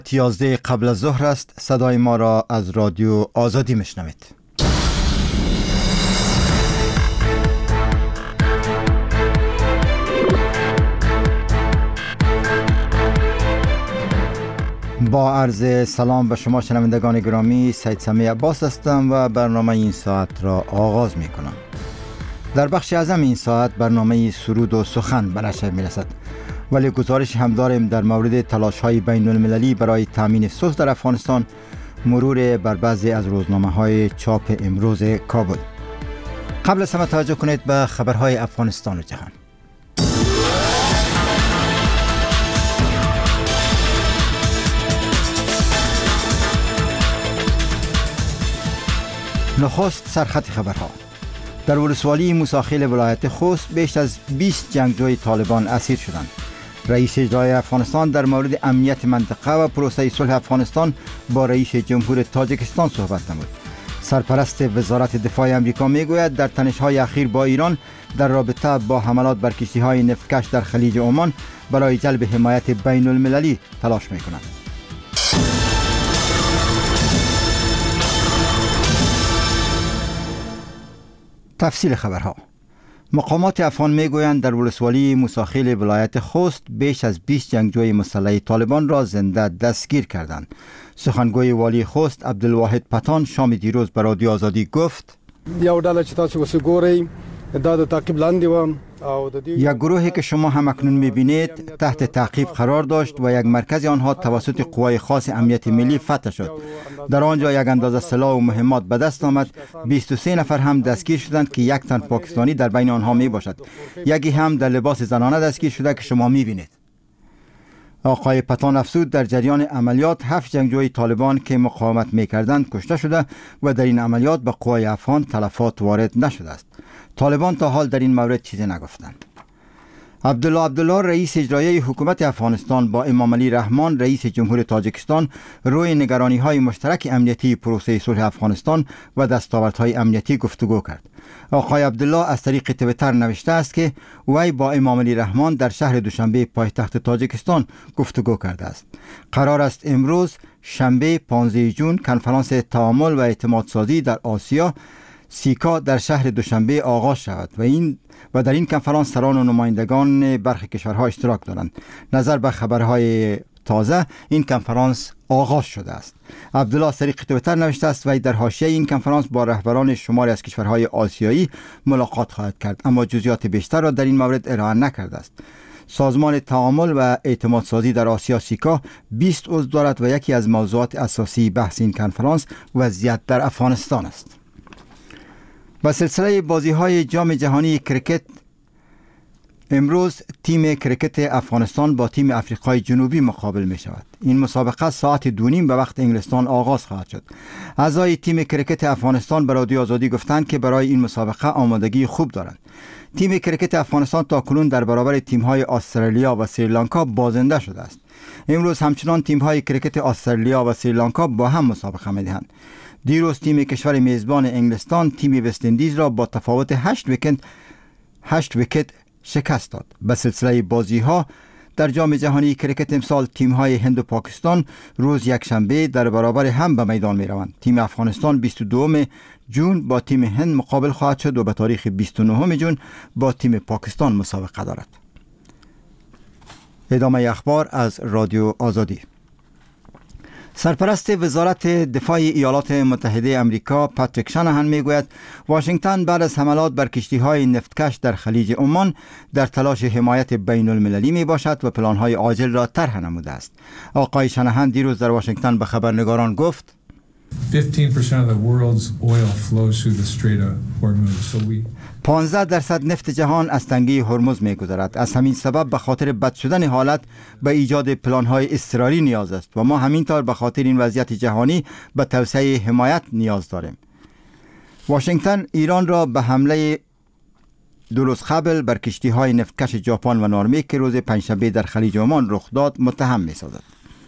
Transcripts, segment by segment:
11 قبل از ظهر است. صدای ما را از رادیو آزادی میشنوید. با عرض سلام به شما شنوندگان گرامی، سید سمی عباس هستم و برنامه این ساعت را آغاز می کنم. در بخش اعظم این ساعت برنامه سرود و سخن به نشر می رسد، ولی گزارش هم داریم در مورد تلاش‌های بین المللی برای تامین صلح در افغانستان، مرور بر بعضی از روزنامه‌های چاپ امروز کابل. قبل از همه توجه کنید به خبرهای افغانستان و جهان. نخست سرخط خبرها. در ولسوالی موسی ولایت خوست بیش از 20 جنگجوی طالبان اسیر شدند. رئیس اجرایی افغانستان در مورد امنیت منطقه و پروسه صلح افغانستان با رئیس جمهور تاجیکستان صحبت نمود. سرپرست وزارت دفاع آمریکا میگوید در تنش‌های اخیر با ایران در رابطه با حملات بر کشتی‌های نفتکش در خلیج عمان برای جلب حمایت بین المللی تلاش می‌کند. تفصیل خبرها. مقامات افغان میگویند در ولسوالی موسی ولایت خوست بیش از 20 جنگجوی مسلح طالبان را زنده دستگیر کردند. سخنگوی والی خوست عبدالواحد پتان شام دیروز به رادیو آزادی گفت: یک گروهی که شما هم اکنون میبینید تحت تعقیب قرار داشت و یک مرکز آنها توسط قوای خاص امنیت ملی فتح شد. در آنجا یک اندازه سلاح و مهمات به دست آمد. 23 نفر هم دستگیر شدند که یک تن پاکستانی در بین آنها می باشد. یکی هم در لباس زنانه دستگیر شده که شما میبینید. آقای پتان افزود در جریان عملیات 7 جنگجوی طالبان که مقاومت میکردند کشته شده و در این عملیات به قوای افغان تلفات وارد نشده است. طالبان تا حال در این مورد چیزی نگفتند. عبدالله رئیس اجرایی حکومت افغانستان با امام علی رحمان رئیس جمهور تاجیکستان روی نگرانی‌های مشترک امنیتی پروسه صلح افغانستان و دستاوردهای امنیتی گفتگو کرد. آقای عبدالله از طریق توییتر نوشته است که وی با امام علی رحمان در شهر دوشنبه پایتخت تاجیکستان گفتگو کرده است. قرار است امروز شنبه 15 جون کنفرانس تعامل و اعتماد سازی در آسیا سیکا در شهر دوشنبه آغاز شود و در این کنفرانس سران و نمایندگان برخی کشورها اشتراک دارند. نظر به خبرهای تازه این کنفرانس آغاز شده است. عبدالله از طریق توییتر نوشته است و در حاشیه این کنفرانس با رهبران شماری از کشورهای آسیایی ملاقات خواهد کرد، اما جزئیات بیشتر را در این مورد ارائه نکرده است. سازمان تعامل و اعتماد سازی در آسیا سیکا 20 عضو دارد و یکی از موضوعات اساسی بحث این کنفرانس وضعیت در افغانستان است. با سلسله بازی‌های جام جهانی کرکت امروز تیم کرکت افغانستان با تیم آفریقای جنوبی مقابل می شود. این مسابقه ساعت 2:30 به وقت انگلستان آغاز خواهد شد. اعضای تیم کرکت افغانستان به رادیو آزادی گفتند که برای این مسابقه آمادگی خوب دارند. تیم کرکت افغانستان تاکنون در برابر تیم‌های استرالیا و سریلانکا بازنده شده است. امروز همچنان تیم‌های کرکت استرالیا و سریلانکا با هم مسابقه می‌دهند. دیروز تیم کشور میزبان انگلستان تیم وست اندیز را با تفاوت 8 ویکت شکست داد. به سلسله بازی‌ها در جام جهانی کرکت امسال تیم‌های هند و پاکستان روز یکشنبه در برابر هم به میدان می‌روند. تیم افغانستان 22 جون با تیم هند مقابل خواهد شد و به تاریخ 29 جون با تیم پاکستان مسابقه دارد. ادامه اخبار از رادیو آزادی. سرپرست وزارت دفاع ایالات متحده آمریکا پاتریک شانهان میگوید واشنگتن بعد از حملات بر کشتی‌های نفتکش در خلیج عمان در تلاش حمایت بین المللی می باشد و پلان‌های عاجل را طرح نموده است. آقای شانهان دیروز در واشنگتن به خبرنگاران گفت 15% of the world's oil flows through the Strait of Hormuz. 15% نفت جهان از تنگه هرمز می‌گذرد. از همین سبب به خاطر بد شدن حالت به ایجاد پلان‌های اضطراری نیاز است و ما همینطور به خاطر این وضعیت جهانی به توسعه حمایت نیاز داریم. واشنگتن ایران را به حمله 2 روز قبل بر کشتی‌های نفتکش ژاپن و نروژ که روز پنجشنبه در خلیج عمان رخ داد متهم می‌سازد.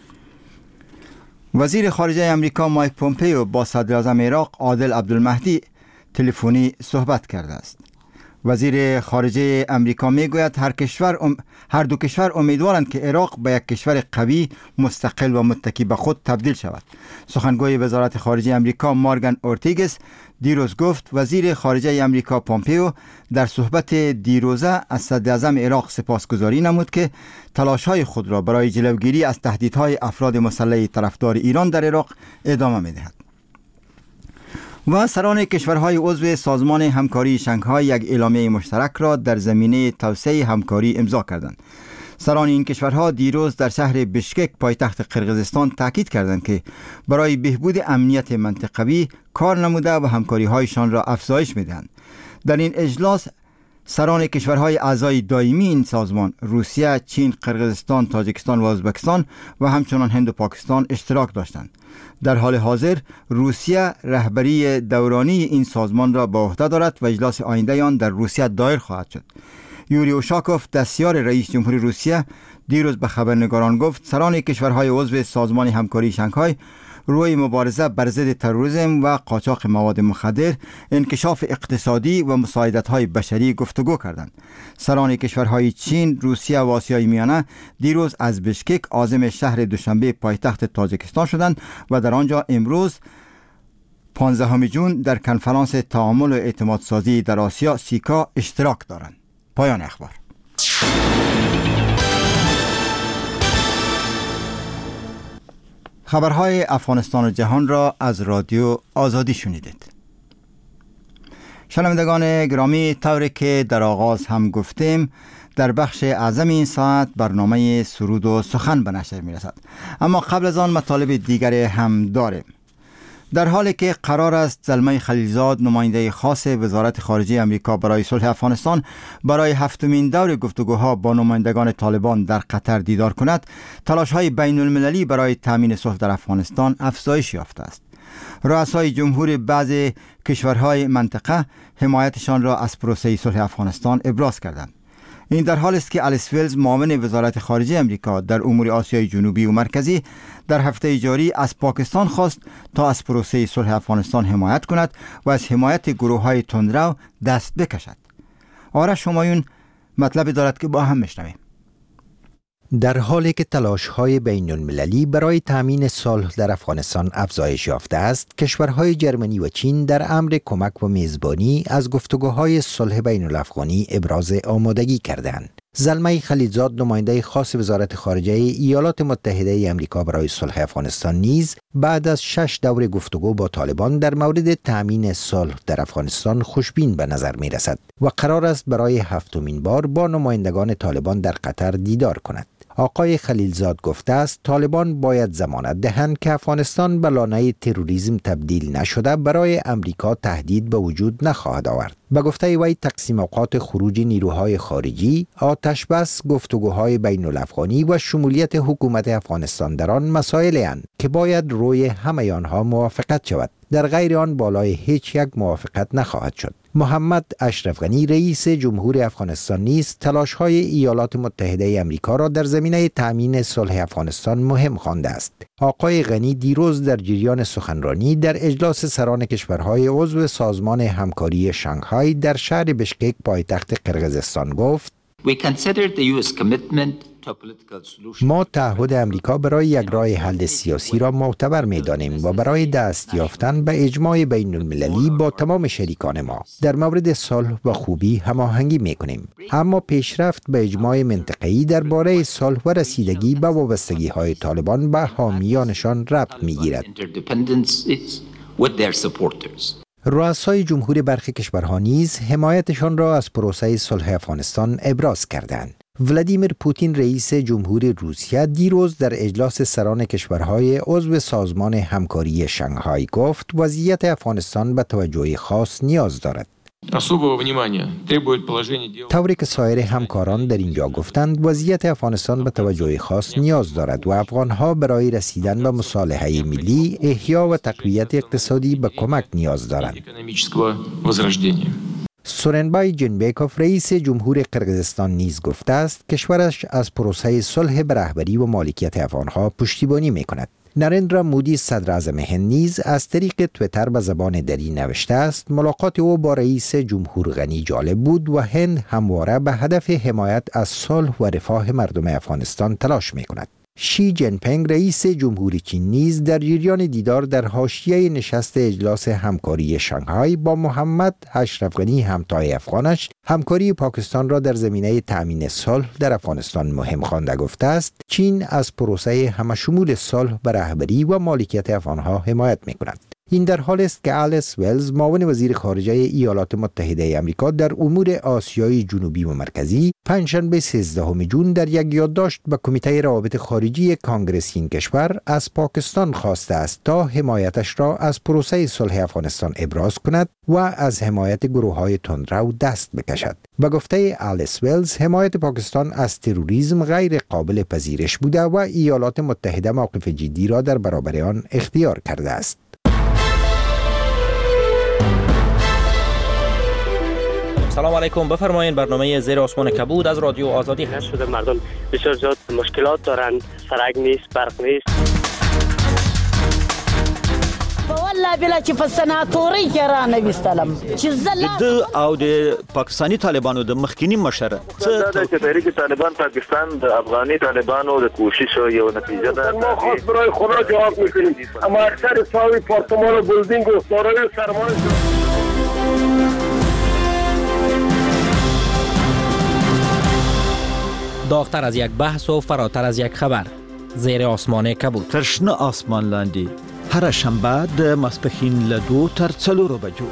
وزیر خارجه آمریکا مایک پومپئو با صدراعظم عراق عادل عبدالمهدی تلفنی صحبت کرده است. وزیر خارجه امریکا میگوید هر دو کشور امیدوارند که عراق به یک کشور قوی، مستقل و متکی به خود تبدیل شود. سخنگوی وزارت خارجه امریکا مارگان اورتیگس دیروز گفت وزیر خارجه امریکا پومپئو در صحبت دیروزه از صدر اعظم عراق سپاسگزاری نمود که تلاش‌های خود را برای جلوگیری از تهدیدهای افراد مسلح طرفدار ایران در عراق ادامه می‌دهد. و سران کشورهای عضو سازمان همکاری شانگهای یک اعلامیه مشترک را در زمینه توسعه همکاری امضا کردند. سران این کشورها دیروز در شهر بشکک پایتخت قرقیزستان تاکید کردند که برای بهبود امنیت منطقوی کار نموده و همکاری‌هایشان را افزایش می‌دهند. در این اجلاس سران کشورهای اعضای دائمی این سازمان روسیه، چین، قرقیزستان، تاجیکستان و ازبکستان و همچنان هند و پاکستان اشتراک داشتند. در حال حاضر روسیه رهبری دورانی این سازمان را به عهده دارد و اجلاس آینده آن در روسیه دایر خواهد شد. یوری اوشاکوف دستیار رئیس جمهور روسیه دیروز به خبرنگاران گفت سران کشورهای عضو سازمان همکاری شانگهای روی مبارزه بر ضد تروریسم و قاچاق مواد مخدر، انکشاف اقتصادی و مساعدت‌های بشری گفتگو کردند. سران کشورهای چین، روسیه و آسیای میانه دیروز از بشکک عازم شهر دوشنبه پایتخت تاجیکستان شدند و در آنجا امروز 15 جون در کنفرانس تعامل و اعتماد سازی در آسیا سیکا اشتراک دارند. پایان اخبار. خبرهای افغانستان و جهان را از رادیو آزادی شنیدید. شنوندگان گرامی، طوری که در آغاز هم گفتیم در بخش اعظم این ساعت برنامه سرود و سخن به نشر می رسد، اما قبل از آن مطالب دیگری هم داریم. در حالی که قرار است زلمه خلیلزاد نماینده خاص وزارت خارجه امریکا برای صلح افغانستان برای 7مین دور گفتگوها با نمایندگان طالبان در قطر دیدار کند، تلاش‌های بین المللی برای تامین صلح در افغانستان افزایش یافته است. رؤسای جمهور بعضی کشورهای منطقه حمایتشان را از پروسه صلح افغانستان ابراز کردند. این در حالی است که الیس ویلز معاون وزارت خارجه امریکا در امور آسیای جنوبی و مرکزی در هفته جاری از پاکستان خواست تا از پروسه صلح افغانستان حمایت کند و از حمایت گروه‌های تندرو دست بکشد. آرش همایون مطلب دارد که با هم میشنویم. در حالی که تلاش‌های بین المللی برای تامین صلح در افغانستان افزایش یافته است، کشورهای جرمنی و چین در امر کمک و میزبانی از گفتگوهای صلح بین الافغانی ابراز آمادگی کردند. زلمه خلیلزاد نماینده خاص وزارت خارجه ایالات متحده آمریکا برای صلح افغانستان نیز بعد از 6 دور گفتگو با طالبان در مورد تامین صلح در افغانستان خوشبین به نظر می رسد و قرار است برای 7مین بار با نمایندگان طالبان در قطر دیدار کند. آقای خلیلزاد گفته است طالبان باید ضمانت دهند که افغانستان به لانه تروریسم تبدیل نشده برای امریکا تهدید به وجود نخواهد آورد. به گفته وی تقسیم اوقات خروج نیروهای خارجی، آتش بس، گفتگوهای بین الافغانی و شمولیت حکومت افغانستان در آن مسائلی اند که باید روی همه آنها موافقت شود. در غیر آن بالای هیچ یک موافقت نخواهد شد. محمد اشرف غنی رئیس جمهور افغانستان نیز تلاش‌های ایالات متحده آمریکا را در زمینه تأمین صلح افغانستان مهم خوانده است. آقای غنی دیروز در جریان سخنرانی در اجلاس سران کشورهای عضو سازمان همکاری شانگهای در شهر بشکک پایتخت قرقیزستان گفت: ما تعهد امریکا برای یک راه حل سیاسی را معتبر می‌دانیم و برای دست یافتن به اجماع بین المللی با تمام شریکان ما در مورد صلح و خوبی هماهنگی می‌کنیم، اما پیشرفت به اجماع منطقه‌ای درباره صلح و رسیدگی به وابستگی‌های طالبان به حامیانشان ربط می‌گیرد. رؤسای جمهور برخی کشورها نیز حمایتشان را از پروسه صلح افغانستان ابراز کردند. ولادیمیر پوتین رئیس جمهور روسیه دیروز در اجلاس سران کشورهای عضو سازمان همکاری شانگهای گفت وضعیت افغانستان به توجه خاص نیاز دارد. طوری که سایر همکاران در اینجا گفتند وضعیت افغانستان به توجه خاص نیاز دارد و افغانها برای رسیدن به مصالحه ملی، احیا و تقویت اقتصادی به کمک نیاز دارند. سورنبای جنبیکوف رئیس جمهور قرقیزستان نیز گفته است کشورش از پروسه صلح به رهبری و مالکیت افغانها پشتیبانی می‌کند. نریندرا مودی صدر اعظم هند نیز از طریق تویتر به زبان دری نوشته است ملاقات او با رئیس جمهور غنی جالب بود و هند همواره به هدف حمایت از صلح و رفاه مردم افغانستان تلاش می‌کند. شی جین پینگ رئیس جمهوری چین نیز در جریان دیدار در حاشیه نشست اجلاس همکاری شانگهای با محمد اشرف غنی همتای افغانش همکاری پاکستان را در زمینه تأمین صلح در افغانستان مهم خوانده گفته است چین از پروسه همشمول صلح به رهبری و مالکیت افغانها حمایت می‌کند. این در حالی است که آلیس ولز معاون وزیر خارجه ایالات متحده آمریکا در امور آسیای جنوبی و مرکزی پنجشنبه 13 جون در یک یادداشت به کمیته روابط خارجی کانگرس این کشور از پاکستان خواسته است تا حمایتش را از پروسه صلح افغانستان ابراز کند و از حمایت گروه‌های تندرو دست بکشد. به گفته آلیس ولز حمایت پاکستان از تروریسم غیر قابل پذیرش بوده و ایالات متحده موقف جدی را در برابر آن اختیار کرده است. سلام علیکم، بفرمایید. برنامه زیر آسمان کبود از رادیو آزادی هست. شده مردم بسیار زیاد مشکلات دارند، سرک نیست، برق نیست. والله بلا چې په سناتوري کې را نه وستلم چې د او د پاکستانی طالبانو د مخکینی مشره چې تحریک طالبان پاکستان د افغاني طالبانو د کوشش یو نتیجه ده. ما خاص برای خدا جواب میکنیم، اما اکثر ساوی پارتمان و بلدینگ و سارای سرمایه داغتر از یک بحث و فراتر از یک خبر. زیر آسمان کبود. ترشنه آسمان لاندې هر شنبه د ماسپښین له 2 تر 4 بجو.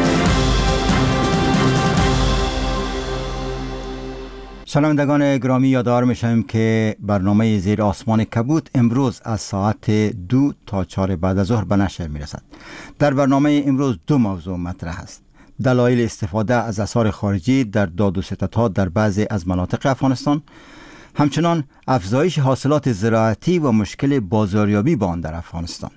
شنوندگان گرامی، یادآور میشویم که برنامه زیر آسمان کبود امروز از ساعت 2 تا 4 بعد از ظهر به نشر میرسد. در برنامه امروز 2 موضوع مطرح است: دلایل استفاده از اسعار خارجی در داد و ستدها در بعضی از مناطق افغانستان، همچنان افزایش حاصلات زراعتی و مشکل بازاریابی با آن در افغانستان.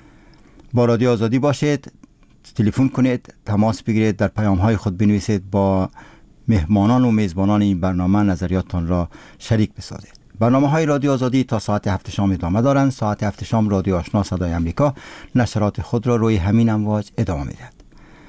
با رادیو آزادی باشید، تلفن کنید، تماس بگیرید، در پیام‌های خود بنویسید، با مهمانان و میزبانان این برنامه نظریاتتان را شریک بسازید. برنامه‌های رادیو آزادی تا ساعت 7 شام ادامه دارند. ساعت 7 شام رادیو آشنا صدای امریکا نشرات خود را روی همین امواج ادامه می‌دهد.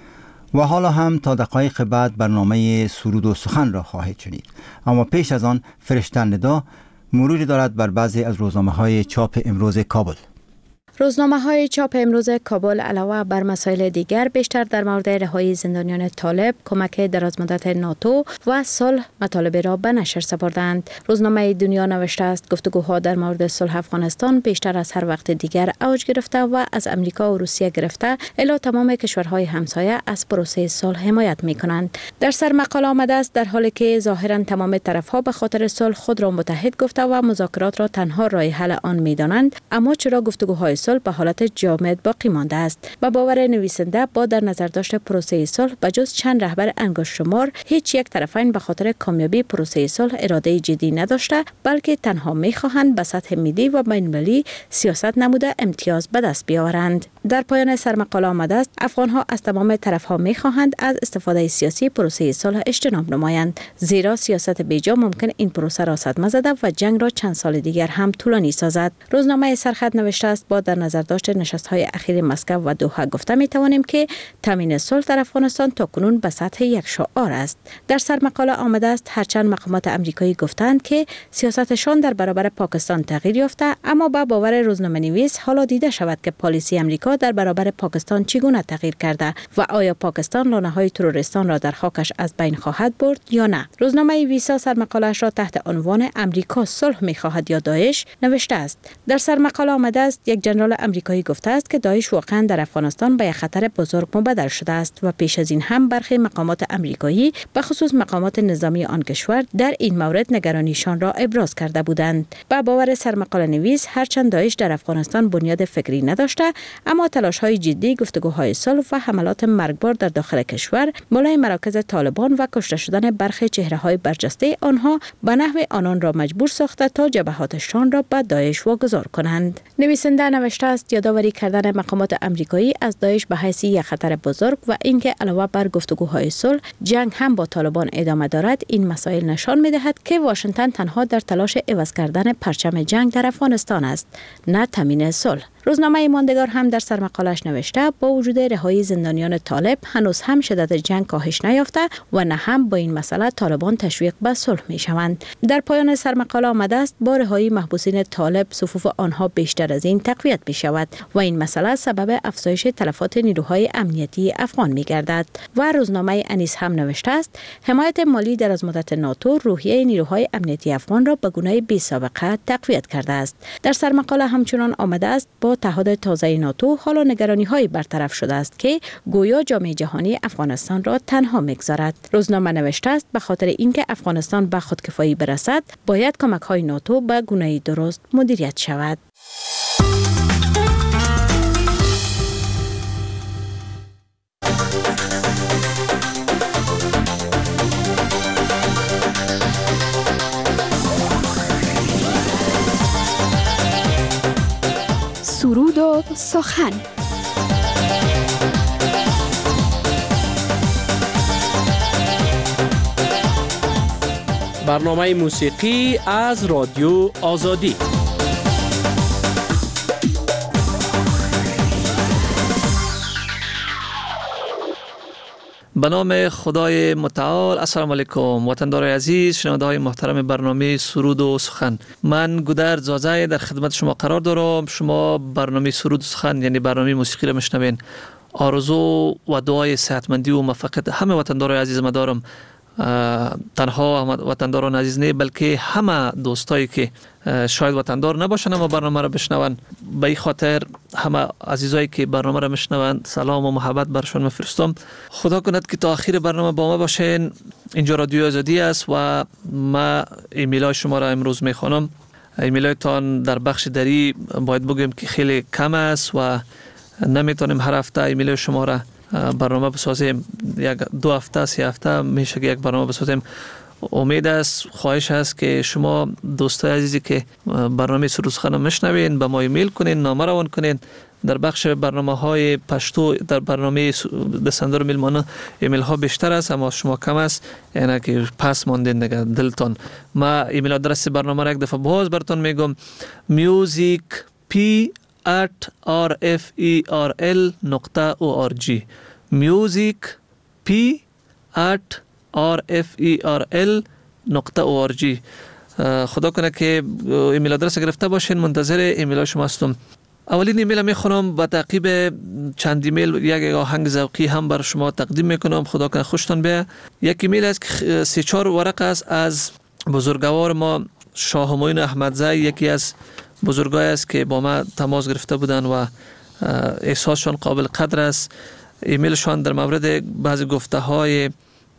و حالا هم تا دقایق بعد برنامه سرود و سخن را خواهید شنید. اما پیش از آن فرشته ندا مروری دارد بر بعضی از روزنامه‌های چاپ امروز کابل. روزنامه‌های چاپ امروز کابل علاوه بر مسائل دیگر بیشتر در مورد رهایی زندانیان طالب، کمک درازمدت ناتو و صلح مطالب را به نشر سپردند. روزنامه دنیا نوشته است گفتگوها در مورد صلح افغانستان بیشتر از هر وقت دیگر اوج گرفته و از امریکا و روسیه گرفته الی تمام کشورهای همسایه از پروسه صلح حمایت می‌کنند. در سر مقاله آمده است در حالی که ظاهراً تمام طرف‌ها به خاطر صلح خود را متحد گفته و مذاکرات را تنها راه حل آن می‌دانند، اما چرا گفتگوهای صلح به حالت جامد باقی مانده است. و باور نویسنده با در نظر داشت پروسه صلح بجز چند رهبر انگشت شمار هیچ یک طرفین به خاطر کامیابی پروسه صلح اراده جدی نداشته، بلکه تنها می‌خواهند به سطح ملی و بین‌المللی سیاست نموده امتیاز به دست بیاورند. در پایان سرمقاله آمده است افغان‌ها از تمام طرف‌ها می‌خواهند از استفاده سیاسی پروسه صلح اجتناب نمایند، زیرا سیاست بیجا ممکن این پروسه را صدمه زده و جنگ را چند سال دیگر هم طولانی سازد. روزنامه سرخط نوشته است با در نظر داشت نشست‌های اخیر مسکو و دوحه گفته می‌توانیم که تامین صلح در افغانستان تاکنون به سطح یک شعار است. در سرمقاله آمده است هرچند مقامات آمریکایی گفتند که سیاستشان در برابر پاکستان تغییر یافته، اما با باور روزنامه‌نویس حالا دیده شود که پالیسی آمریکا در برابر پاکستان چگونه تغییر کرده و آیا پاکستان لانه‌های تروریستان را در خاکش از بین خواهد برد یا نه. روزنامه ویسا سرمقاله‌اش را تحت عنوان امریکا صلح می‌خواهد یا داعش نوشته است. در سرمقاله آمده است یک ژنرال آمریکایی گفته است که داعش واقعا در افغانستان به یک خطر بزرگ مبدل شده است و پیش از این هم برخی مقامات آمریکایی به خصوص مقامات نظامی آن کشور در این مورد نگرانیشان را ابراز کرده بودند. با باور سرمقاله نویس هرچند داعش در افغانستان بنیاد فکری نداشته، اما تلاش‌های جدی، گفتگوهای صلح و حملات مرگبار در داخل کشور مولای مراکز طالبان و کشته شدن برخی چهره‌های برجسته آنها به نحو آنان را مجبور ساخته تا جبهاتشان را به داعش واگذار کنند. نویسنده نوشته است یادآوری کردن مقامات امریکایی از داعش به حیث یک خطر بزرگ و اینکه علاوه بر گفتگوهای صلح جنگ هم با طالبان ادامه دارد، این مسائل نشان می‌دهد که واشنگتن تنها در تلاش عوض کردن پرچم جنگ در افغانستان است، نه تامین صلح. روزنامه ماندگار هم در سرمقالش نوشته با وجود رهایی زندانیان طالب هنوز هم شدت جنگ کاهش نیافته و نه هم با این مسئله طالبان تشویق به صلح می‌شوند. در پایان سرمقاله آمده است با رهایی محبوسین طالب صفوف آنها بیشتر از این تقویت می‌شود و این مسئله سبب افزایش تلفات نیروهای امنیتی افغان می‌گردد. و روزنامه انیس هم نوشته است حمایت مالی در از مدت ناتو روحیه نیروهای امنیتی افغان را به گونه بی سابقه تقویت کرده است. در سرمقاله همچنان آمده است با تعهد تازه ناتو حالا نگرانی‌های برطرف شده است که گویا جامعه جهانی افغانستان را تنها می‌گذارد. روزنامه نوشته است به خاطر اینکه افغانستان به خودکفایی برسد باید کمک‌های ناتو به گونه درست مدیریت شود. سرود و سخن. برنامه موسیقی از رادیو آزادی. به نام خدای متعال. السلام علیکم وطندارای عزیز، شنونده های محترم برنامه سرود و سخن. من گودرد زازای در خدمت شما قرار دارم. شما برنامه سرود و سخن یعنی برنامه موسیقی را میشنوین. آرزو و دعای صحتمندی و موفقیت همه وطندارای عزیز ما دارم. تنها وطنداران عزیز نه بلکه همه دوستایی که شاید وطندار نباشن اما برنامه را بشنون، به این خاطر همه عزیزایی که برنامه را میشنون سلام و محبت برشان میفرستم. خدا کند که تا آخر برنامه با ما باشین. اینجا رادیو آزادی است و ما ایمیلای شما را امروز میخوانم. ایمیلایتان در بخش دری باید بگیم که خیلی کم است و نمیتونیم هر هفته ایمیلای شما را برنامه بسازیم. یک 2 هفته 3 هفته میشه که یک برنامه بسازیم. امید است، خواهش است که شما دوستای عزیزی که برنامه سرود سخن میشنوین به ما ایمیل کنین، نامه روان کنین. در بخش برنامه‌های پشتو در برنامه دسندر میلمانه ایمیل ها بیشتر است اما شما کم است، یعنی که پس ماندین دیگه دلتون. ما ایمیل آدرس برنامه را یک دفعه باز براتون میگم: music@rferl.org music@rferl.org. خدا کنه که ایمیل آدرس گرفته باشین. منتظر ایمیل شما هستم. اولین ایمیل میخونم، با تعقیب چند ایمیل یک آهنگ ذوقی هم بر شما تقدیم میکنم. خدا کنه خوشتون بیاد. یک ایمیل است که 3-4 ورق است از بزرگوار ما شاه همایون احمدزی. یکی از بزرگای است که با ما تماس گرفته بودن و احساسشان قابل قدر است. ایمیلشان در مورد بعضی گفته های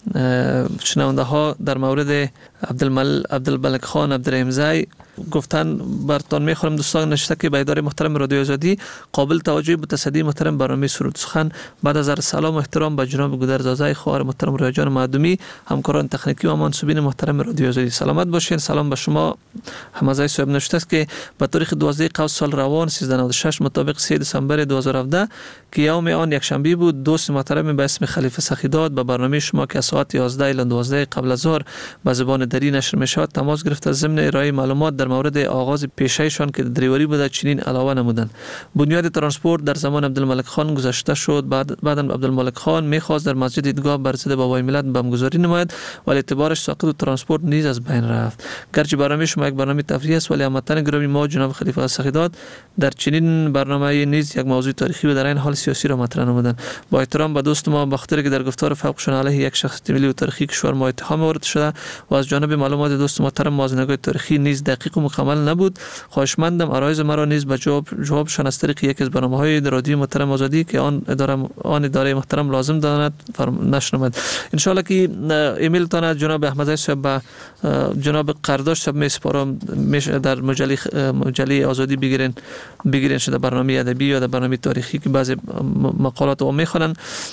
شنونده ها در مورد عبدالملک خان عبدالرحیمزی گفتن براتون میخورم. دوستان نشسته که به اداره محترم رادیو آزادی قابل توجه متصدی محترم برنامه سرود سخن، بعد از عرض سلام و احترام به جناب گودرد زازای خواهر محترم رویا جان معدومی، همکاران تکنیکی و منصوبین محترم رادیو آزادی سلامت باشین. سلام به شما. حمزه صاحب نوشته است که به تاریخ 12 قوس سال روان 1396 مطابق 3 دسامبر 2017 که یوم آن یک شنبه بود، دوست محترم به اسم خلیفه سخیداد به برنامه شما که ساعت 11 الی 12 قبل از ظهر به زبان دری نشر میشود تماس گرفته ضمن ارائه معلومات در مورد آغاز پیشه‌شان که دریوری بوده چنین علاوه نمودند: بنیاد ترانسپورت در زمان عبدالملک خان گذاشته شد. بعد عبدالملک خان می‌خواست در مسجد دیدگاه بر ضد بابای ملت بمبگذاری نماید ولی اعتبارش ساقط و ترانسپورت نیز از بین رفت. گرچه برنامه شما یک برنامه تفریحی است ولی هموطن گرامی ما جناب خلیفه سخیداد در چنین برنامه نیز یک موضوع تاریخی و در این حال سیاسی را مطرح نمودند. با احترام به دوست ما بخاطر که در گفتار فوقشان علیه یک شخصیت ملی و تاریخی کشور ما اتهام وارد شده و از جانب معلومات دوست محترم موازنه‌های تاریخی نیز دقیق و مکمل نبود، خواهشمندم عرایض مرا نیز به جوابشان از طریق یک از برنامه‌های رادیو محترم آزادی که آن اداره محترم لازم داند نشر نماید. ان شاء الله که ایمیل تان از جناب احمدزی صاحب به جناب قرداش صاحب میسپارم در مجله آزادی بگیرین شده برنامه ادبی یا در برنامه تاریخی که بعضی مقالات رو میخونن.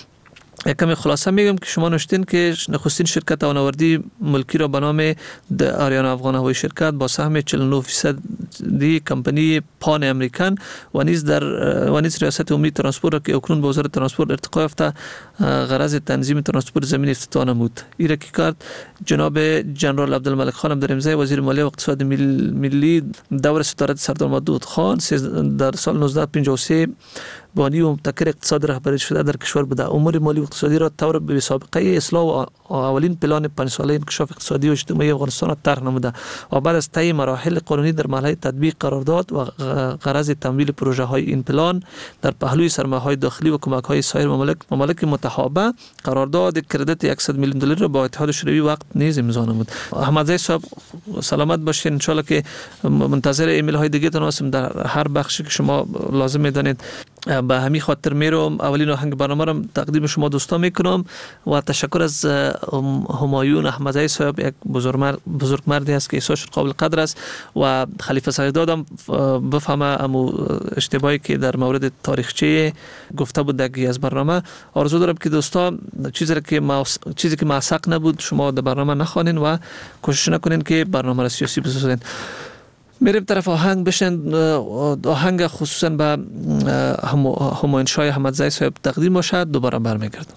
کمی خلاصه میگم که شما نوشتین که نخستین شرکت آنوردی ملکی را به نام آریانا افغان هوایی شرکت با سهم 49% کمپانی پان امریکن و نیز ریاست عمومی ترانسپورت که اکنون به وزارت ترانسپورت ارتقا یافته غرض تنظیم ترانسپورت زمینی افتتاح نمود. ایرا که کرد جناب جنرال عبدالملک خان در امضای وزیر مالیه و اقتصاد ملی دور صدارت سردار محمود خان در سال 1953 بانی و مبتکر اقتصاد رهبری شده در کشور بوده. امور مالی و اقتصادی را طور به سابقه اصلاح و اولین پلان 5 ساله انکشاف اقتصادی و اجتماعی افغانستان را طرح نموده و بعد از طی مراحل قانونی در مرحله تطبیق قرار داد و غرض تمویل پروژه های این پلان در پهلوی سرمایه‌های داخلی و کمک های سایر ممالک متحابه قرارداد کردیت $100 میلیون را با اتحاد شوروی وقت نیز امضا نمود. احمدزی صاحب سلامت باشین، ان شاء الله که منتظر ایمیل های دیگه تون هستم در هر بخشی که شما لازم میدانید. به همین خاطر میرم اولین آهنگ برنامه را تقدیم شما دوستان میکنم و تشکر از همایون احمدزی صاحب، یک بزرگ مردی است که احساس قابل قدر است و خلیفه سعیداد هم بفهمه امو اشتباهی که در مورد تاریخچه گفته بود دیگه از برنامه. آرزو دارم که دوستان چیزی که معسق نبود شما در برنامه نخوانین و کوشش نکنین که برنامه را سیاسی بسازین. میریم طرف آهنگ بشن، آهنگ خصوصا به همایون شاه احمدزی صاحب تقدیم باشد. دوباره برمیگردم.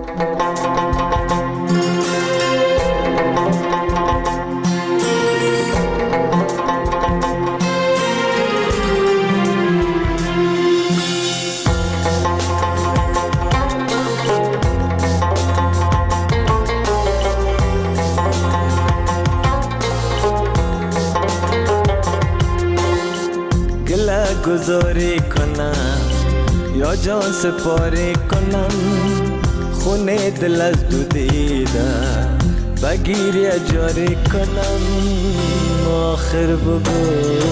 گذاری کنم یا جان سپاری کنم، خونه دل از دو دیده بگیری جاری کنم. آخر بگو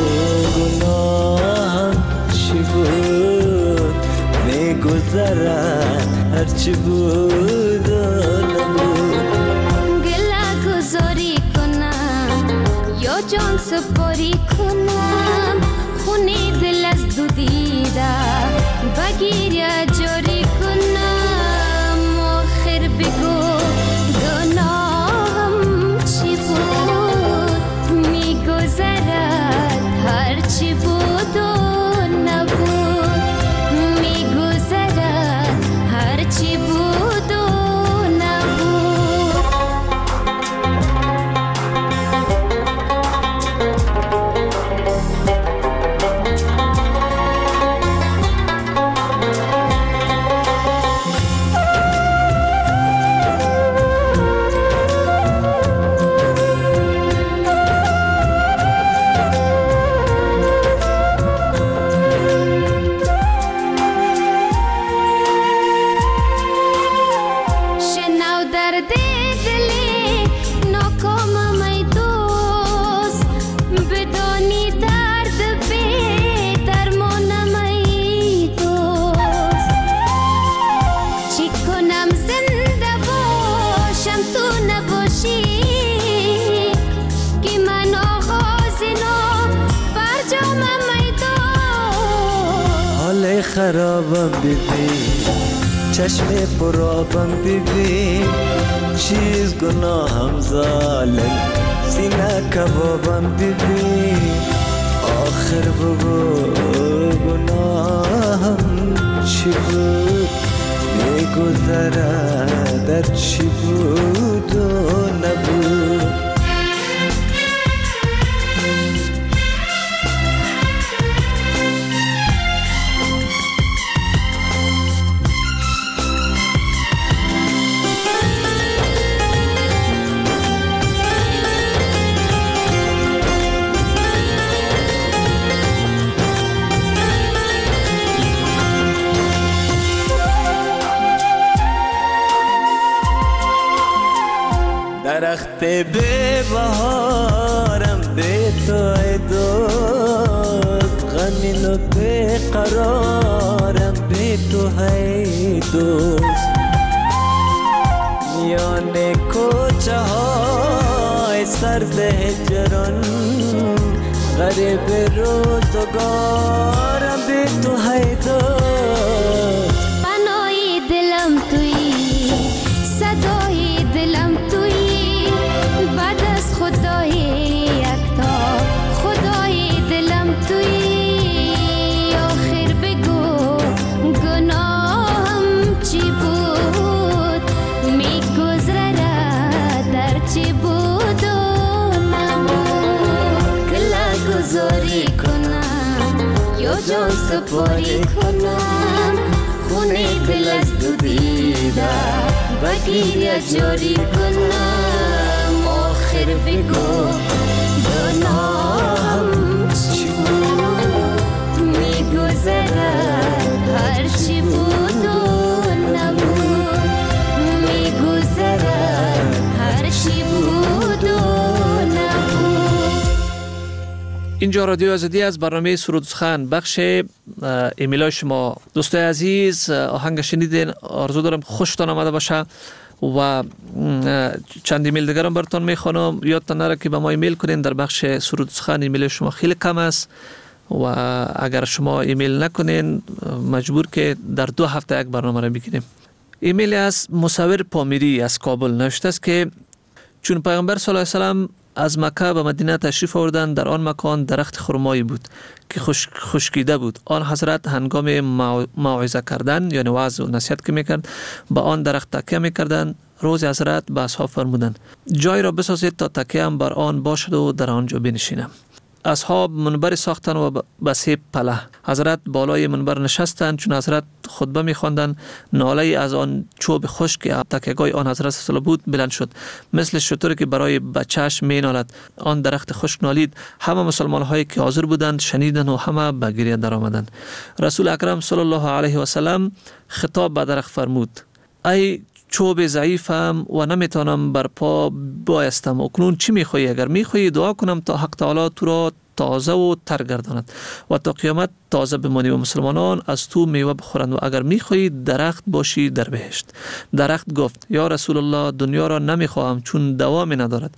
گناهم چی بود، میگذرد هرچی بود و نبود. گله گذاری کنم یا جان سپاری کنم، خونه دل از دو دیده بگیر یا جاری کنم. آخر بگو گناهم چی بود، میگذرد هر چی بود و نبود. میگذرد هر چی بود و خرابم ببین، چشم پرابم ببین، چیز گناهم ظالم سینه کبابم ببین. آخر بگو گناهم چی بود، میگذرد در چی بود و نبود. درخت به بهارم به تو ای دوست، غمین و به قرارم به تو ای دوست. میان کوچه های سرد هجران غریب روزگارم به تو ای دوست. پناهی دلم تویی، صدای دلم تویی، بعد از خدای یکتا خدای دلم تویی. کنم خونه دل از دو دیده بگیر جاری کنم آخر بگو دنام چی بود میگذرد هرچی بود و نبود میگذرد هرچی بود و نبود. اینجا رادیو آزادی از برنامه سرود سخن بخش ایمیلای شما دوستای عزیز آهنگ شنیدین آرزو دارم خوشتان آمده باشه و چند ایمیل دیگرم براتون میخوانم. یادتان نره که به ما ایمیل کنین در بخش سرود سخن ایمیل شما خیلی کم است و اگر شما ایمیل نکنین مجبور که در 2 هفته یک برنامه را بگیریم. ایمیل از مصور پامیری از کابل نوشته است که چون پیغمبر صلی الله علیه و سلم از مکه به مدینه تشریف آوردند در آن مکان درخت خرمایی بود که خشکیده بود. آن حضرت هنگام موعظه کردن یعنی وعظ و نصیحت که میکرد به آن درخت تکیه میکردند. روز حضرت به اصحاب فرمودند جای را بسازید تا تکیه هم بر آن باشد و در آنجا بنشینم. اصحاب منبر ساختند و به 3 پله حضرت بالای منبر نشستند. چون حضرت خطبه می‌خواندند ناله از آن چوب خشک که تکیه‌گاه آن حضرت صلی الله بود بلند شد مثل شتری که برای بچه‌اش می‌نالد. آن درخت خشک نالید. همه مسلمان‌هایی که حاضر بودند شنیدند و همه به گریه درآمدند. رسول اکرم صلی الله علیه و سلم خطاب به درخت فرمود ای چوب ضعیفم و نمیتونم بر پا بایستم. اکنون چی میخوایی؟ اگر میخوایی دعا کنم تا حق تعالی تو را تازه و تر گرداند و تا قیامت تازه بمانی و مسلمانان از تو میوه بخورند و اگر میخوایی درخت باشی در بهشت. درخت گفت یا رسول الله دنیا را نمیخواهم چون دوامی ندارد.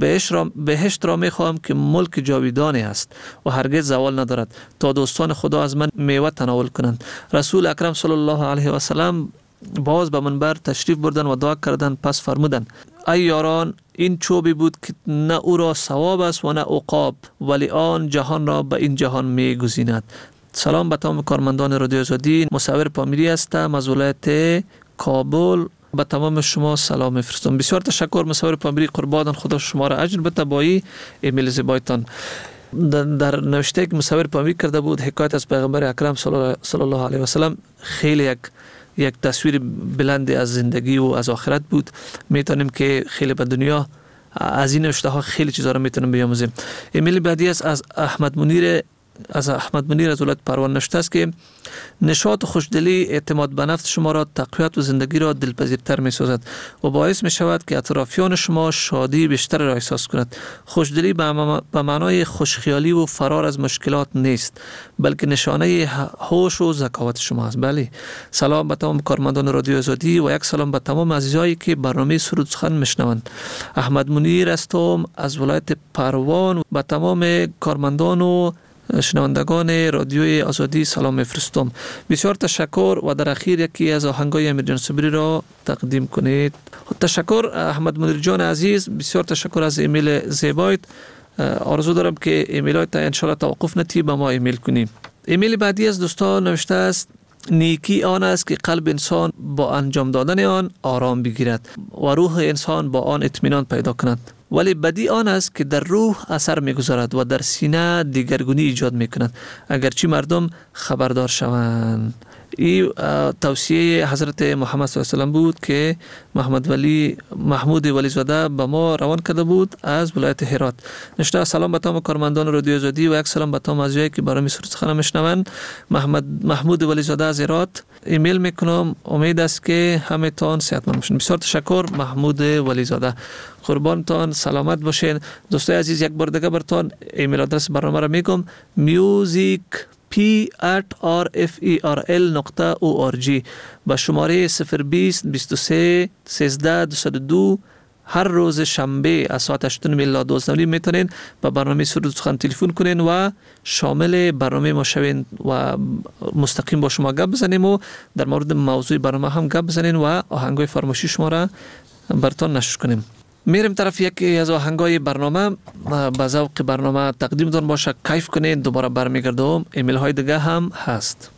بهشت را میخواهم که ملک جاویدانی است و هرگز زوال ندارد تا دوستان خدا از من میوه تناول کنند. رسول اکرم صلی الله علیه و سلم باز به منبر تشریف بردن و دعا کردند. پس فرمودند ای یاران این چوبی بود که نه او را ثواب است و نه عقاب ولی آن جهان را به این جهان می گزیند. سلام به تمام کارمندان رادیو آزادی. مصور پامیری هستم از ولایت کابل. به تمام شما سلام میفرستم. بسیار تشکر مصور پامیری. قربان خدا شما را اجر بده با ایمیل زیبایتان. در نوشته که مصور پامیری کرده بود حکایت از پیغمبر اکرم صلی الله علیه و سلم خیلی یک تصویر بلند از زندگی و از آخرت بود. میتونیم که خیلی به دنیا از این نوشته ها خیلی چیزا رو میتونیم بیاموزیم. ایمیل بعدی است از احمد منیر از ولایت پروان نوشته است که نشاط و خوشدلی اعتماد به نفس شما را تقویت و زندگی را دلپذیرتر می سازد و باعث می شود که اطرافیان شما شادی بیشتر را احساس کند. خوشدلی به معنای خوشخیالی و فرار از مشکلات نیست بلکه نشانه هوش و ذکاوت شما است. بله. سلام به تمام کارمندان رادیو آزادی و یک سلام به تمام عزیزایی که برنامه سرود سخن میشنوند. احمد منیر هستم از ولایت پروان. به تمام کارمندان و شنوندگان رادیوی آزادی سلام میفرستم. بسیار تشکر و در اخیر یکی از آهنگای امیرجان صبری را تقدیم کنید. تشکر احمد منیر جان عزیز. بسیار تشکر از ایمیل زیبایت. آرزو دارم که ایمیلات ان شاء الله توقف نتی به ما ایمیل کنیم. ایمیل بعدی از دوستان نوشته است نیکی آن است که قلب انسان با انجام دادن آن آرام بگیرد و روح انسان با آن اطمینان پیدا کند ولی بدی آن است که در روح اثر می‌گذارد و در سینه دیگرگونی ایجاد می‌کند اگرچه مردم خبردار شوند. این توصیه حضرت محمد صلی الله علیه و سلم بود که محمود ولی زاده به ما روان کرده بود از ولایت هرات. نشته سلام به تمام کارمندان رادیو آزادی و یک سلام به تمام عزیزایی که برنامه سرود سخن میشنوند. محمود ولی زاده از هرات. ایمیل میکنم. امید است که همه تان صحتمند باشین. بسیار تشکر محمود ولی زاده. قربانتان سلامت باشین. دوستای عزیز یک بار دیگه براتون ایمیل آدرس برنامه را میگم music@rferl.org با شماره 020 23 13 202 هر روز شنبه از ساعت 8 الی 12 میتونین به برنامه سرود سخن تلفن کنین و شامل برنامه ما شوین و مستقیم با شما گپ بزنیم و در مورد موضوع برنامه هم گپ بزنین و آهنگای فرمایشی شما را براتون نشر کنیم. میریم طرف یکی از آهنگای برنامه. با ذوق برنامه تقدیمتون باشه. کیف کنین. دوباره برمیگردم. ایمیل های دیگه هم هست.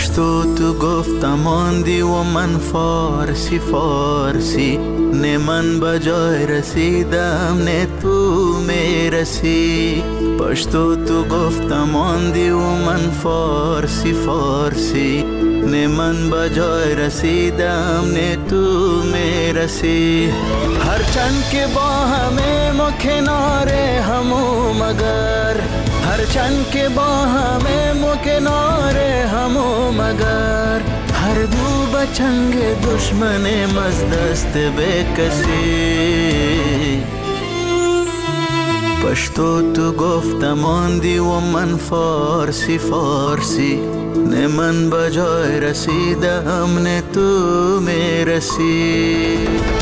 پشتو تو گفتم آندی و من فارسی فارسی، نه من بجای رسیدم نه تو میرسی. پشتو تو گفتم آندی و من فارسی فارسی، نه من بجای رسیدم نه تو میرسی. هرچند که با همه ما کنار همو مگر، هرچند که با همه ما کنار همو مگر، هر دو بچنگ دشمنیم از دست به کسی. پشتو تو گفتم آندی و من فارسی فارسی، نه من بجای رسیدم نه تو میرسی.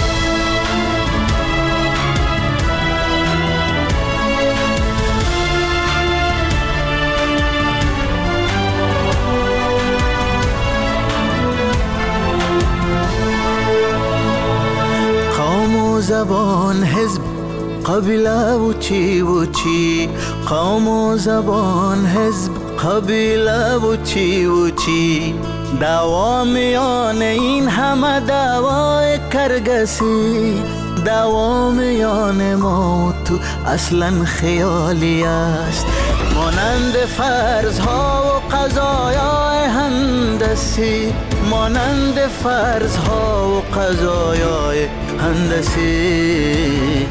زبان حزب قبیله و چی قوم و زبان حزب قبیله و چی دعوا میان این همه دعوای کرگسی. دعوا میان ما و تو اصلا خیالی است، مانند فرضها و قضایای هندسی، مانند فرضها و قضایای هندسی.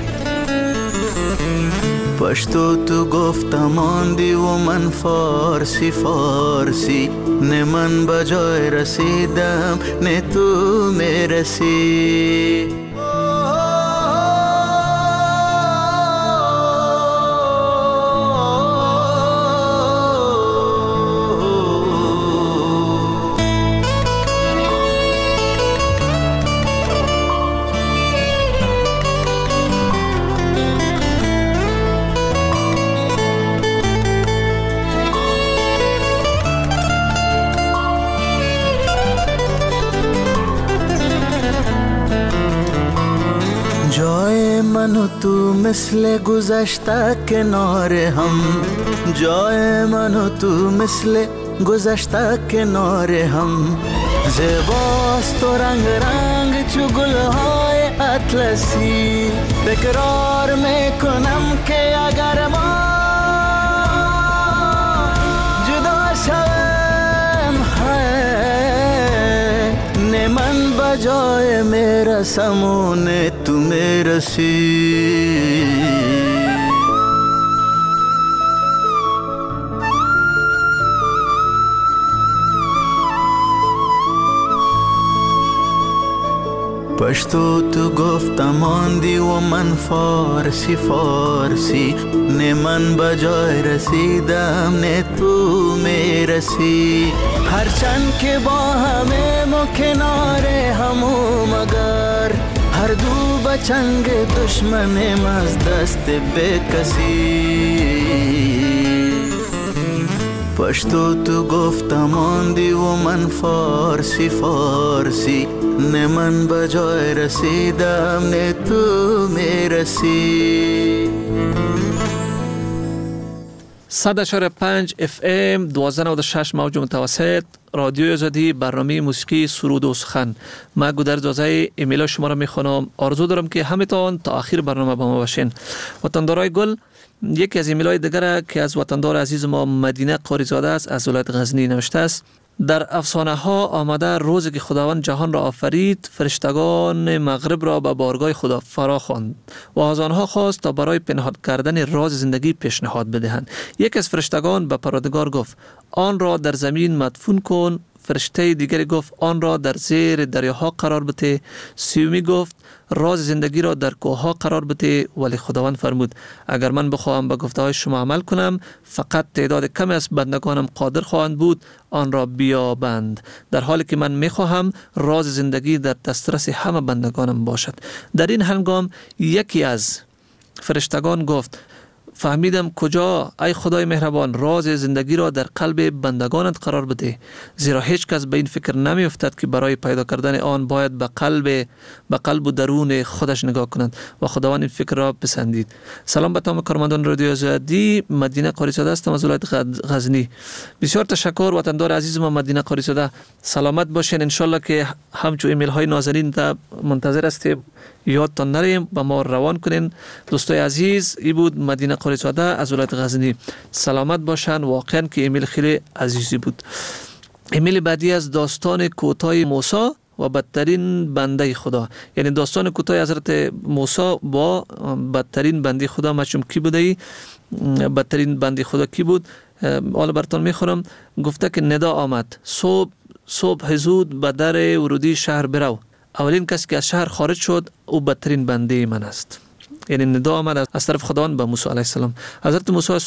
پشتو تو گفتم آندی و من فارسی فارسی، نه من بجای رسیدم نه تو میرسی. من و تو مثل گذشته کنار هم، جای من و تو مثل گذشته کنار هم. زیباست و رنگ رنگ چو گلهای اطلسی، تکرار میکنم که اگر ما جدا شویم نه من بجای میرسم و نه تو میرسی. پشتو تو گفتم آندی و من فارسی فارسی، نه من بجای رسیدم نه تو میرسی. هرچند که با همه ما کنار همو مگر، هر دو بچنگ دشمنیم از دست به کسی. پشتو تو گفتم آندی و من فارسی فارسی، نه من بجای رسیدم نه تو میرسی. 100.5 FM 1296 موج متوسط رادیو آزادی، برنامه موسیقی سرود و سخن. من گودرز اجازه ایمیل شما را میخوانم. آرزو دارم که همتون تا آخر برنامه با ما باشین. وطندارای گل، یکی از ایمیل‌های دیگر که از وطندار عزیز ما مدینه قاریزاده است از ولایت غزنی نوشته است: در افسانه ها آمده روزی که خداوند جهان را آفرید، فرشتگان مغرب را به بارگاه خدا فرا خواند و از آنها خواست تا برای پنهان کردن راز زندگی پیشنهاد بدهند. یک از فرشتگان به پروردگار گفت آن را در زمین مدفون کن. فرشته دیگری گفت آن را در زیر دریاها قرار بده. سیومی گفت راز زندگی را در کوهها قرار بده. ولی خداوند فرمود اگر من بخواهم به گفته های شما عمل کنم، فقط تعداد کمی از بندگانم قادر خواهند بود آن را بیابند، در حالی که من میخواهم راز زندگی در دسترس همه بندگانم باشد. در این هنگام یکی از فرشتگان گفت فهمیدم کجا ای خدای مهربان راز زندگی را در قلب بندگانت قرار بده، زیرا هیچ کس به این فکر نمی افتد که برای پیدا کردن آن باید به قلب و درون خودش نگاه کند و خداوند این فکر را پسندید. سلام به تمام کارمندان رادیو آزادی. مدینه قاریزاده هستم از ولایت غزنی. بسیار تشکر وطندار عزیز ما مدینه قاریزاده. سلامت باشین. ان شاء الله که همچون ایمیل های نازنین تا منتظر هستیم، یادتان نریم با ما روان کنین. دوستای عزیز، ای بود مدینه قاریزاده از ولایت غزنی. سلامت باشن. واقعا که ایمیل خیلی عزیزی بود. ایمیل بعدی از داستان کوتاه موسی و بدترین بنده خدا، یعنی داستان کوتاه حضرت موسی با بدترین بنده خدا. مچم کی بوده؟ بدترین بنده خدا کی بود؟ حالا براتون میخورم. گفته که ندا آمد، صبح زود به در ورودی شهر برو. اولین کسی که از شهر خارج شد او بدترین بنده من است. یعنی ندا آمد از طرف خداوند به موسی علیه السلام. حضرت موسی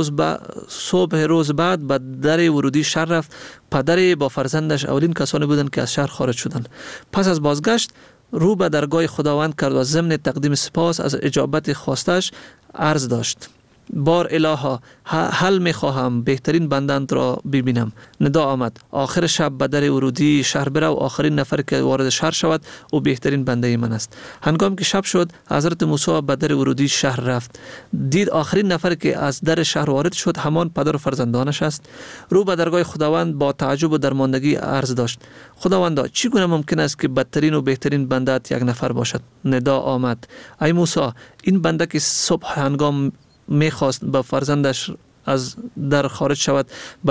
صبح روز بعد به در ورودی شهر رفت. پدر با فرزندش اولین کسانی بودند که از شهر خارج شدند. پس از بازگشت رو به درگاه خداوند کرد و ضمن تقدیم سپاس از اجابت خواستش عرض داشت: بار الها، حل میخواهم بهترین بندند را ببینم. ندا آمد آخر شب به در ورودی شهر برو، آخرین نفر که وارد شهر شود او بهترین بنده من است. هنگامی که شب شد حضرت موسی به در ورودی شهر رفت، دید آخرین نفر که از در شهر وارد شد همان پدر و فرزندانش است. رو به درگاه خداوند با تعجب و درماندگی عرض داشت: خداوندا، چگونه ممکن است که بدترین و بهترین بندت یک نفر باشد؟ ندا آمد: ای موسی، این بنده که صبح هنگام میخواست با فرزندش از در خارج شود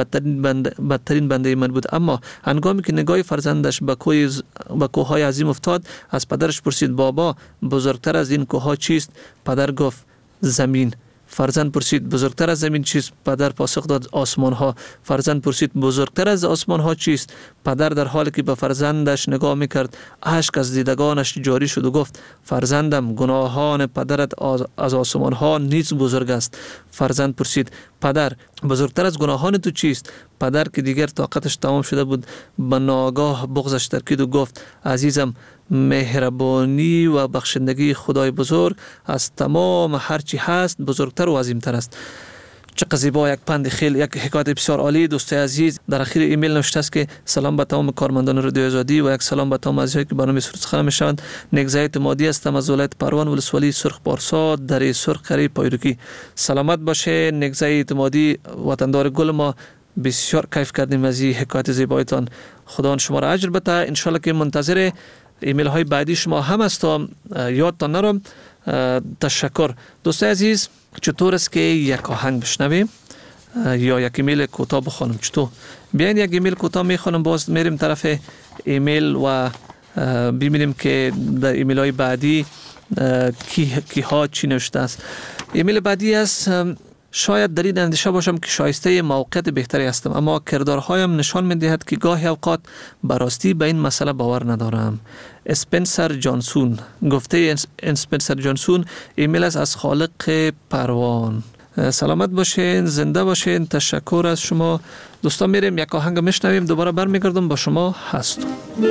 بدترین بنده من بود، اما هنگامی که نگاه فرزندش به کوههای عظیم افتاد از پدرش پرسید: بابا، بزرگتر از این کوهها چیست؟ پدر گفت: زمین. فرزند پرسید: بزرگتر از زمین چیست؟ پدر پاسخ داد: آسمان ها. فرزند پرسید: بزرگتر از آسمان ها چیست؟ پدر در حالی که به فرزندش نگاه میکرد اشک از دیدگانش جاری شد و گفت: فرزندم، گناهان پدرت از آسمان ها نیز بزرگ است. فرزند پرسید: پدر، بزرگتر از گناهان تو چیست؟ پدر که دیگر طاقتش تمام شده بود به ناگاه بغضش ترکید و گفت: عزیزم، مهربانی و بخشندگی خدای بزرگ از تمام هرچی هست بزرگتر و عظیمتر است. چقدر زیبا! یک پند خیلی، یک حکایت بسیار عالی. دوستای عزیز، در اخیر ایمیل نوشته است که سلام به تمام کارمندان رادیو آزادی و یک سلام به تمام عزیزانی که برنامه سخن میشوند. نگزای اعتمادی هستم از ولایت پروان، ولسوالی سرخ پارسا، در سرخ قری پایروکی. سلامت باشه نگزای اعتمادی، وطندار گل ما. بسیار کیف کردیم از این حکایت زیبایتان. خدا شما را اجر بده. ان شاء الله که منتظر ایمیل های بعدی شما هم هستم. یادتان نرم. تشکر. دوستای عزیز، چطور است که یک آهنگ بشنویم یا یک ایمیل کوتاه بخونم؟ چطور؟ بیاین یک ایمیل کوتاه میخونم، باز میریم طرف ایمیل و ببینیم که در ایمیل های بعدی کی ها چی نوشته است. ایمیل بعدی است: شاید در این اندیشه باشم که شایسته موقعیت بهتری هستم، اما کردارهایم نشان می‌دهد که گاهی اوقات براستی به این مسئله باور ندارم. اسپنسر جانسون. گفته اسپنسر جانسون. ایمیل است از خالق پروان. سلامت باشین، زنده باشین. تشکر از شما. دوستان، میریم یک آهنگ میشنویم، دوباره برمیگردم با شما هستم.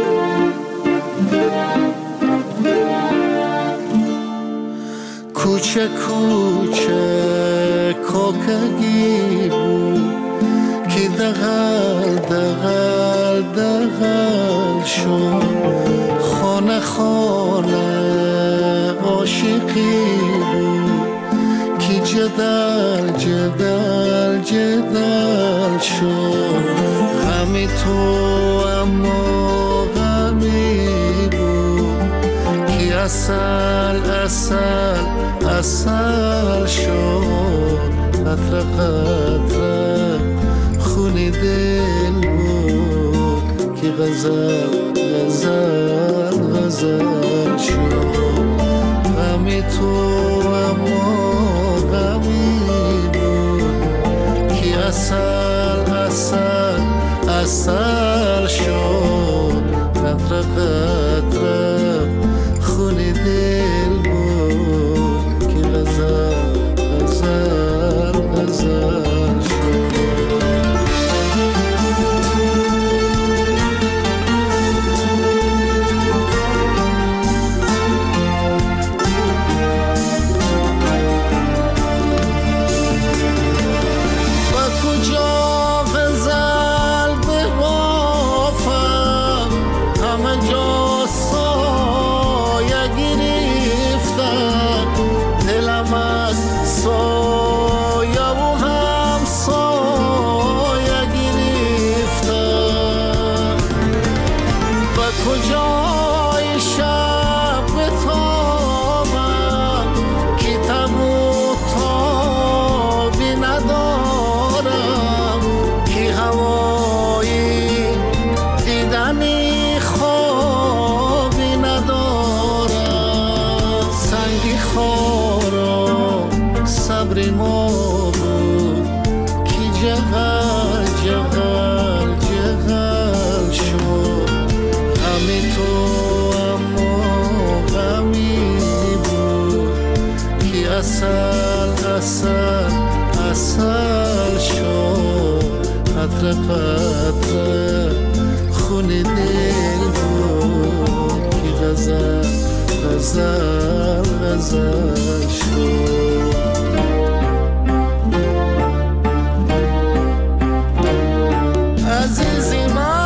کوچه کوچه کوکگی بود که دغل شد، خانه خانه عاشقی بود که جدل شد. غمی تو اما غمی بود که اصل شد. قطره قطره خونی دل بود که غزل شد. غمی تو اما غمی بود که اصل شد. قطره قطره خونی دل بود که غزل شد. صبر ما بود که جغل جغل جغل شد غم تو اما غمی بود که اصل اصل اصل شد قطره قطره خون دل بود که غزل غزل غزل شد عزیزی من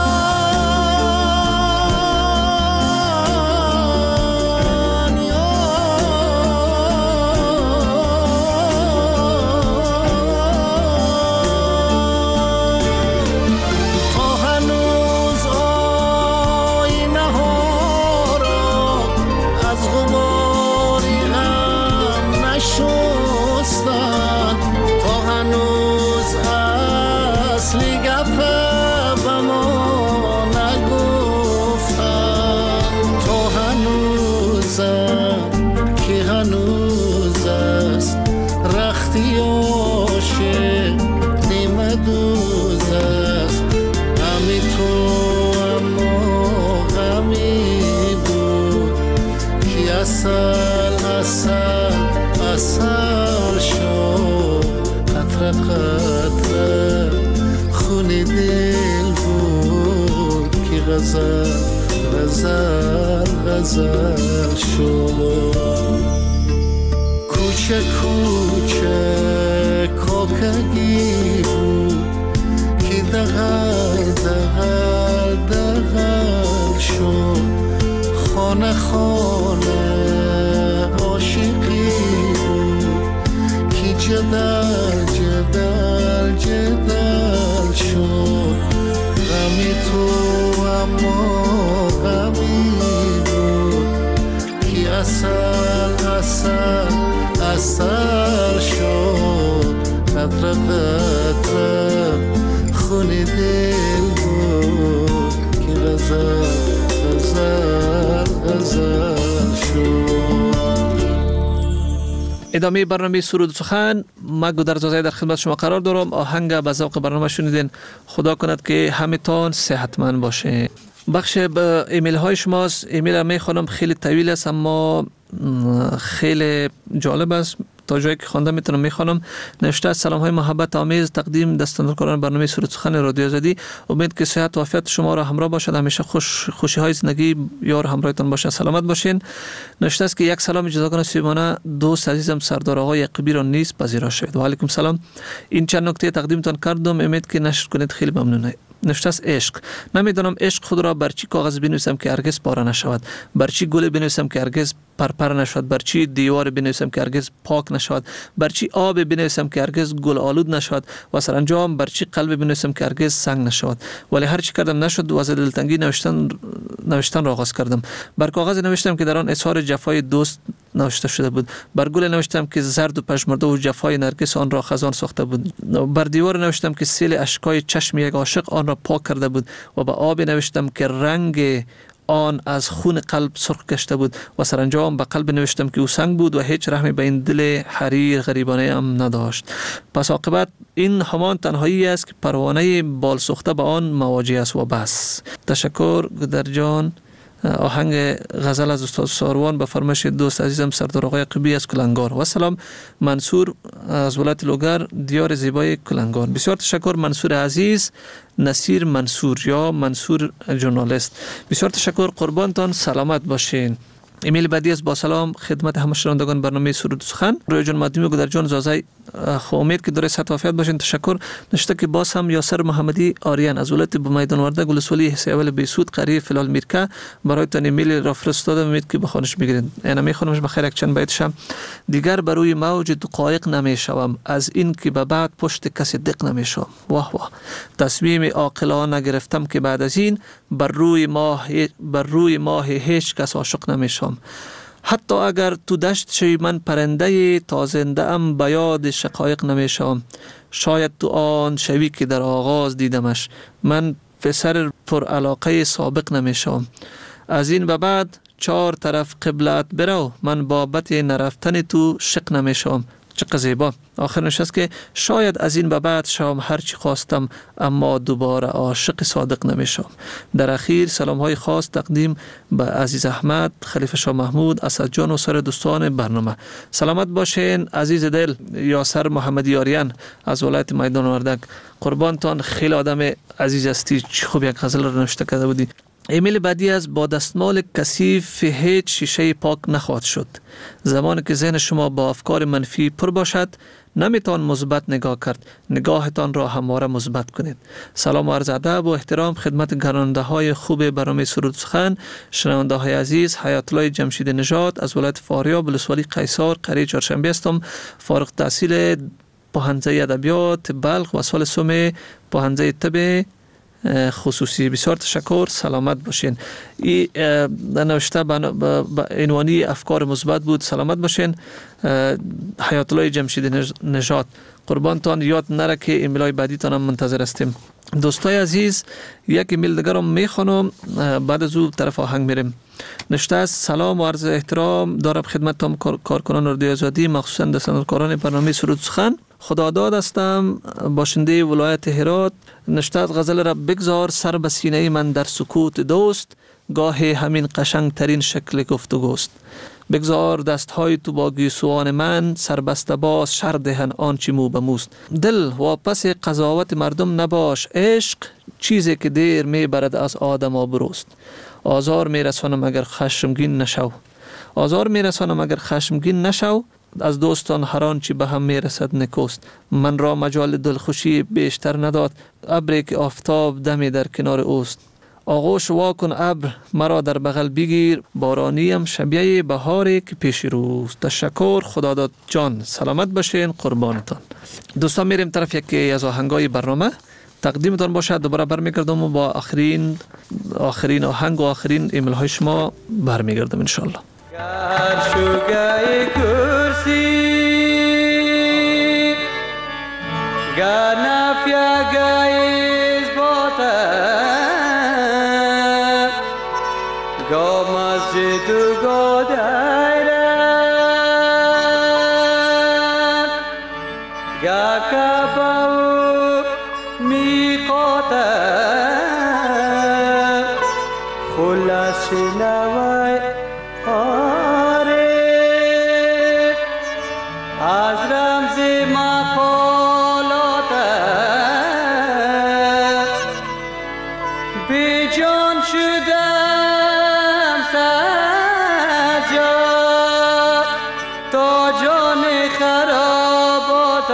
اصل اصل اصل شد قطره قطره خون دل بود که غزل غزل غزل شد کوچه کوچه کاکگی بود که دغل دغل دغل شد خانه خانه عاشقی بود که جدل جدل جدل شد غمی تو اما غمی بود که اصل اصل اصل شد قطره قطره خون دل بود که غزل غزل غزل شد. ادامه برنامه سرود سخن ما گودرزاده در خدمت شما قرار دارم. آهنگ به ذوق برنامه شنیدین. خدا کند که همتان صحتمند باشه. بخش ایمیل های شماست. ایمیل می خوانم خیلی طویل است اما خیلی جالب است. تا جایی که خوانده میتونم میخوانم. نوشته سلام های محبت آمیز تقدیم دستاندرکاران برنامه سرود سخن رادیو آزادی. امید که صحت و عافیت شما را همراه باشد. همیشه خوشی های زندگی یار همراهتان باشه. سلامت باشین. نوشته است که یک سلام جداگانه سیمانه دوست عزیزم سردار آقای یعقوبی را نیز پذیرا شد. و علیکم سلام. این چند نکته تقدیمتان کردم. امید که نشر کنید. خیلی ممنونم. نوشته است عشق. نمیدانم عشق خود را بر چی کاغذ بنویسم که هرگز پاره نشود، بر چی گل بنویسم که هرگز پرپر نشود، بر چی دیوار بنویسم که هرگز پاک نشود، بر چی آب بنویسم که هرگز گل آلود نشود و سرانجام بر چی قلب بنویسم که هرگز سنگ نشود. ولی هر چی کردم نشد و از دلتنگی نوشتن را آغاز کردم. بر کاغذ نوشتم که در آن اظهار جفای دوست نوشته شده بود. بر گل نوشتم که زرد و پژمرده و جفای نرگس آن را خزان ساخته بود. بر دیوار نوشتم که سیل اشکای چشم یک عاشق آن را پاک کرده بود و به آب نوشتم که رنگ آن از خون قلب سرخ گشته بود و سرانجام به قلب نوشتم که او سنگ بود و هیچ رحمی به این دل حریر غریبانه هم نداشت. پس عاقبت این همان تنهایی است که پروانه بال سوخته به آن مواجه است و بس. تشکر گودرجان. آهنگ غزل از استاد ساروان به فرمایش دوست عزیزم سردار آقای یعقوبی از کلنگار. و سلام منصور از ولایت لوگر دیار زیبای کلنگار. بسیار تشکر منصور عزیز. نصیر منصور یا منصور ژورنالیست. بسیار تشکر قربانتان. سلامت باشین. ایمیل بعدی از با سلام خدمت همه شنوندگان برنامه سرود سخن. روی جان مادمی گودرجان زازای امید که داره صحت و عافیت باشین. تشکر. نشته که باز هم یاسر محمدی آریان از ولایت بومیدان ورده گلسولی حصه اول بیسود قریه فلال میرکه برایتان ایمیل را فرستادم. امید که بخونش بگیرید. انا میخونمش بخیر یک چند بیتشم. دیگر بر روی موج دقایق نمیشوم، از این که به بعد پشت کسی دق نمیشوم. واه واه. تصمیم عاقلانه گرفتم که بعد از این بر روی ماه هیچ کس عاشق نمیشم. حتی اگر تو دشت شوی من پرنده تازنده ام به یاد شقایق نمیشم. شاید تو آن شوی که در آغاز دیدمش، من پسر پر علاقه سابق نمیشم. از این به بعد 4 طرف قبلت برو، من بابت نرفتن تو شق نمیشم. چقدر زیبا. آخرش است که شاید از این به بعد شام هر چی خواستم اما دوباره عاشق صادق نمیشم. در اخیر سلام های خاص تقدیم به عزیز احمد، خلیفه شاه محمود، اسد جان و سایر دوستان برنامه. سلامت باشین عزیز دل. یاسر محمدی یاریان از ولایت میدان وردک، قربانتان، خیلی آدم عزیز هستی. چه خوب یک غزل رو نوشته کرده بودی. ایمیل بعدی از با دستمال کثیف هیچ شیشه پاک نخواهد شد. زمانی که ذهن شما با افکار منفی پر باشد نمیتوان مثبت نگاه کرد. نگاهتان را همواره مثبت کنید. سلام و عرض ادب و احترام خدمت گراننده های خوب برنامه سرود سخن، شنونده های عزیز. حیات الله جمشید نژاد از ولایت فاریاب ولسوالی قیصر قریه چهارشنبه هستم. فارغ التحصیل پوهنځی ادبیات بلخ و سال سوم پوهنځی طب خصوصی. بسیار تشکر. سلامت باشین. این نوشته به عنوانی افکار مثبت بود. سلامت باشین. حیات الله جمشید نژاد، قربانتان. یاد نره که ایمیلای بعدی تان هم منتظر هستیم. دوستای عزیز، یک ایمیل دیگر هم میخوانم، بعد از او طرف آهنگ میریم. نوشته است: سلام و عرض احترام دارم خدمت تمام کارکنان رادیو آزادی، مخصوصا دستاندارکاران برنامه سرود سخن. خداداد هستم، باشنده ولایت هرات. نوشته است: غزل را بگذار سر به سینه من در سکوت دوست، گاهی همین قشنگ ترین شکل گفتگوست. بگذار دستهای تو با گیسوان من، سربسته باز شر دهن آنچه مو به موست. دل واپس قضاوت مردم نباش، عشق چیزی که دیر میبرد از آدم آبروست. آزار میرسانم اگر خشمگین نشو، آزار میرسانم اگر خشمگین نشو، از دوستان هر آنچه به هم میرسد نکوست. من را مجال دلخوشی بیشتر نداد، ابری که آفتاب دمی در کنار اوست. آغوش واکن ابر مرا در بغل بگیر، بارانیم شبیه بهاری که پیش روست. تشکر. خداداد جان. سلامت باشین. قربانتان. دوستان میریم طرف یکی از آهنگای برنامه تقدیمتان باشد. دوباره برمیگردم و با آخرین آهنگ و آخرین ایمیل های شما برمیگردم انشالله. شوگای کرسی گنافیا گایز باتا گا مسجد گا دایره گا کباو میقاتا خلاص نوای عارف از رمز مقالات بی جان شدم سجا تا جان خرابات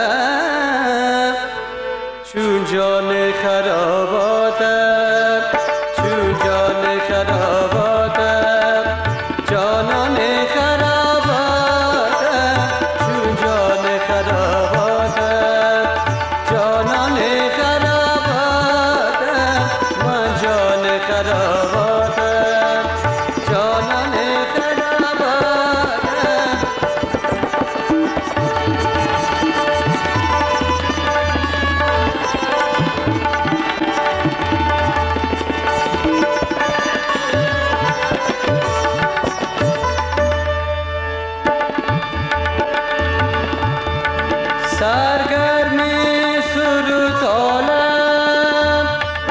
چون جان خرابات چون جان خرابات جانان خرابات چون جان خرابات جانان خرابات من جان خرابات جانان خرابات. سرگرمی سرود عالم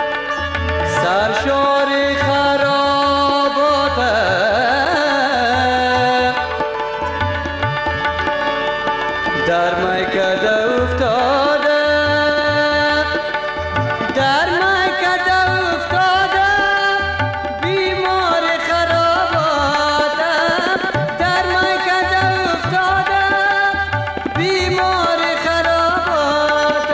سرشار خرابات در میکده افتاده در میکده افتاده بیمار خرابات در میکده افتاده بیمار خرابات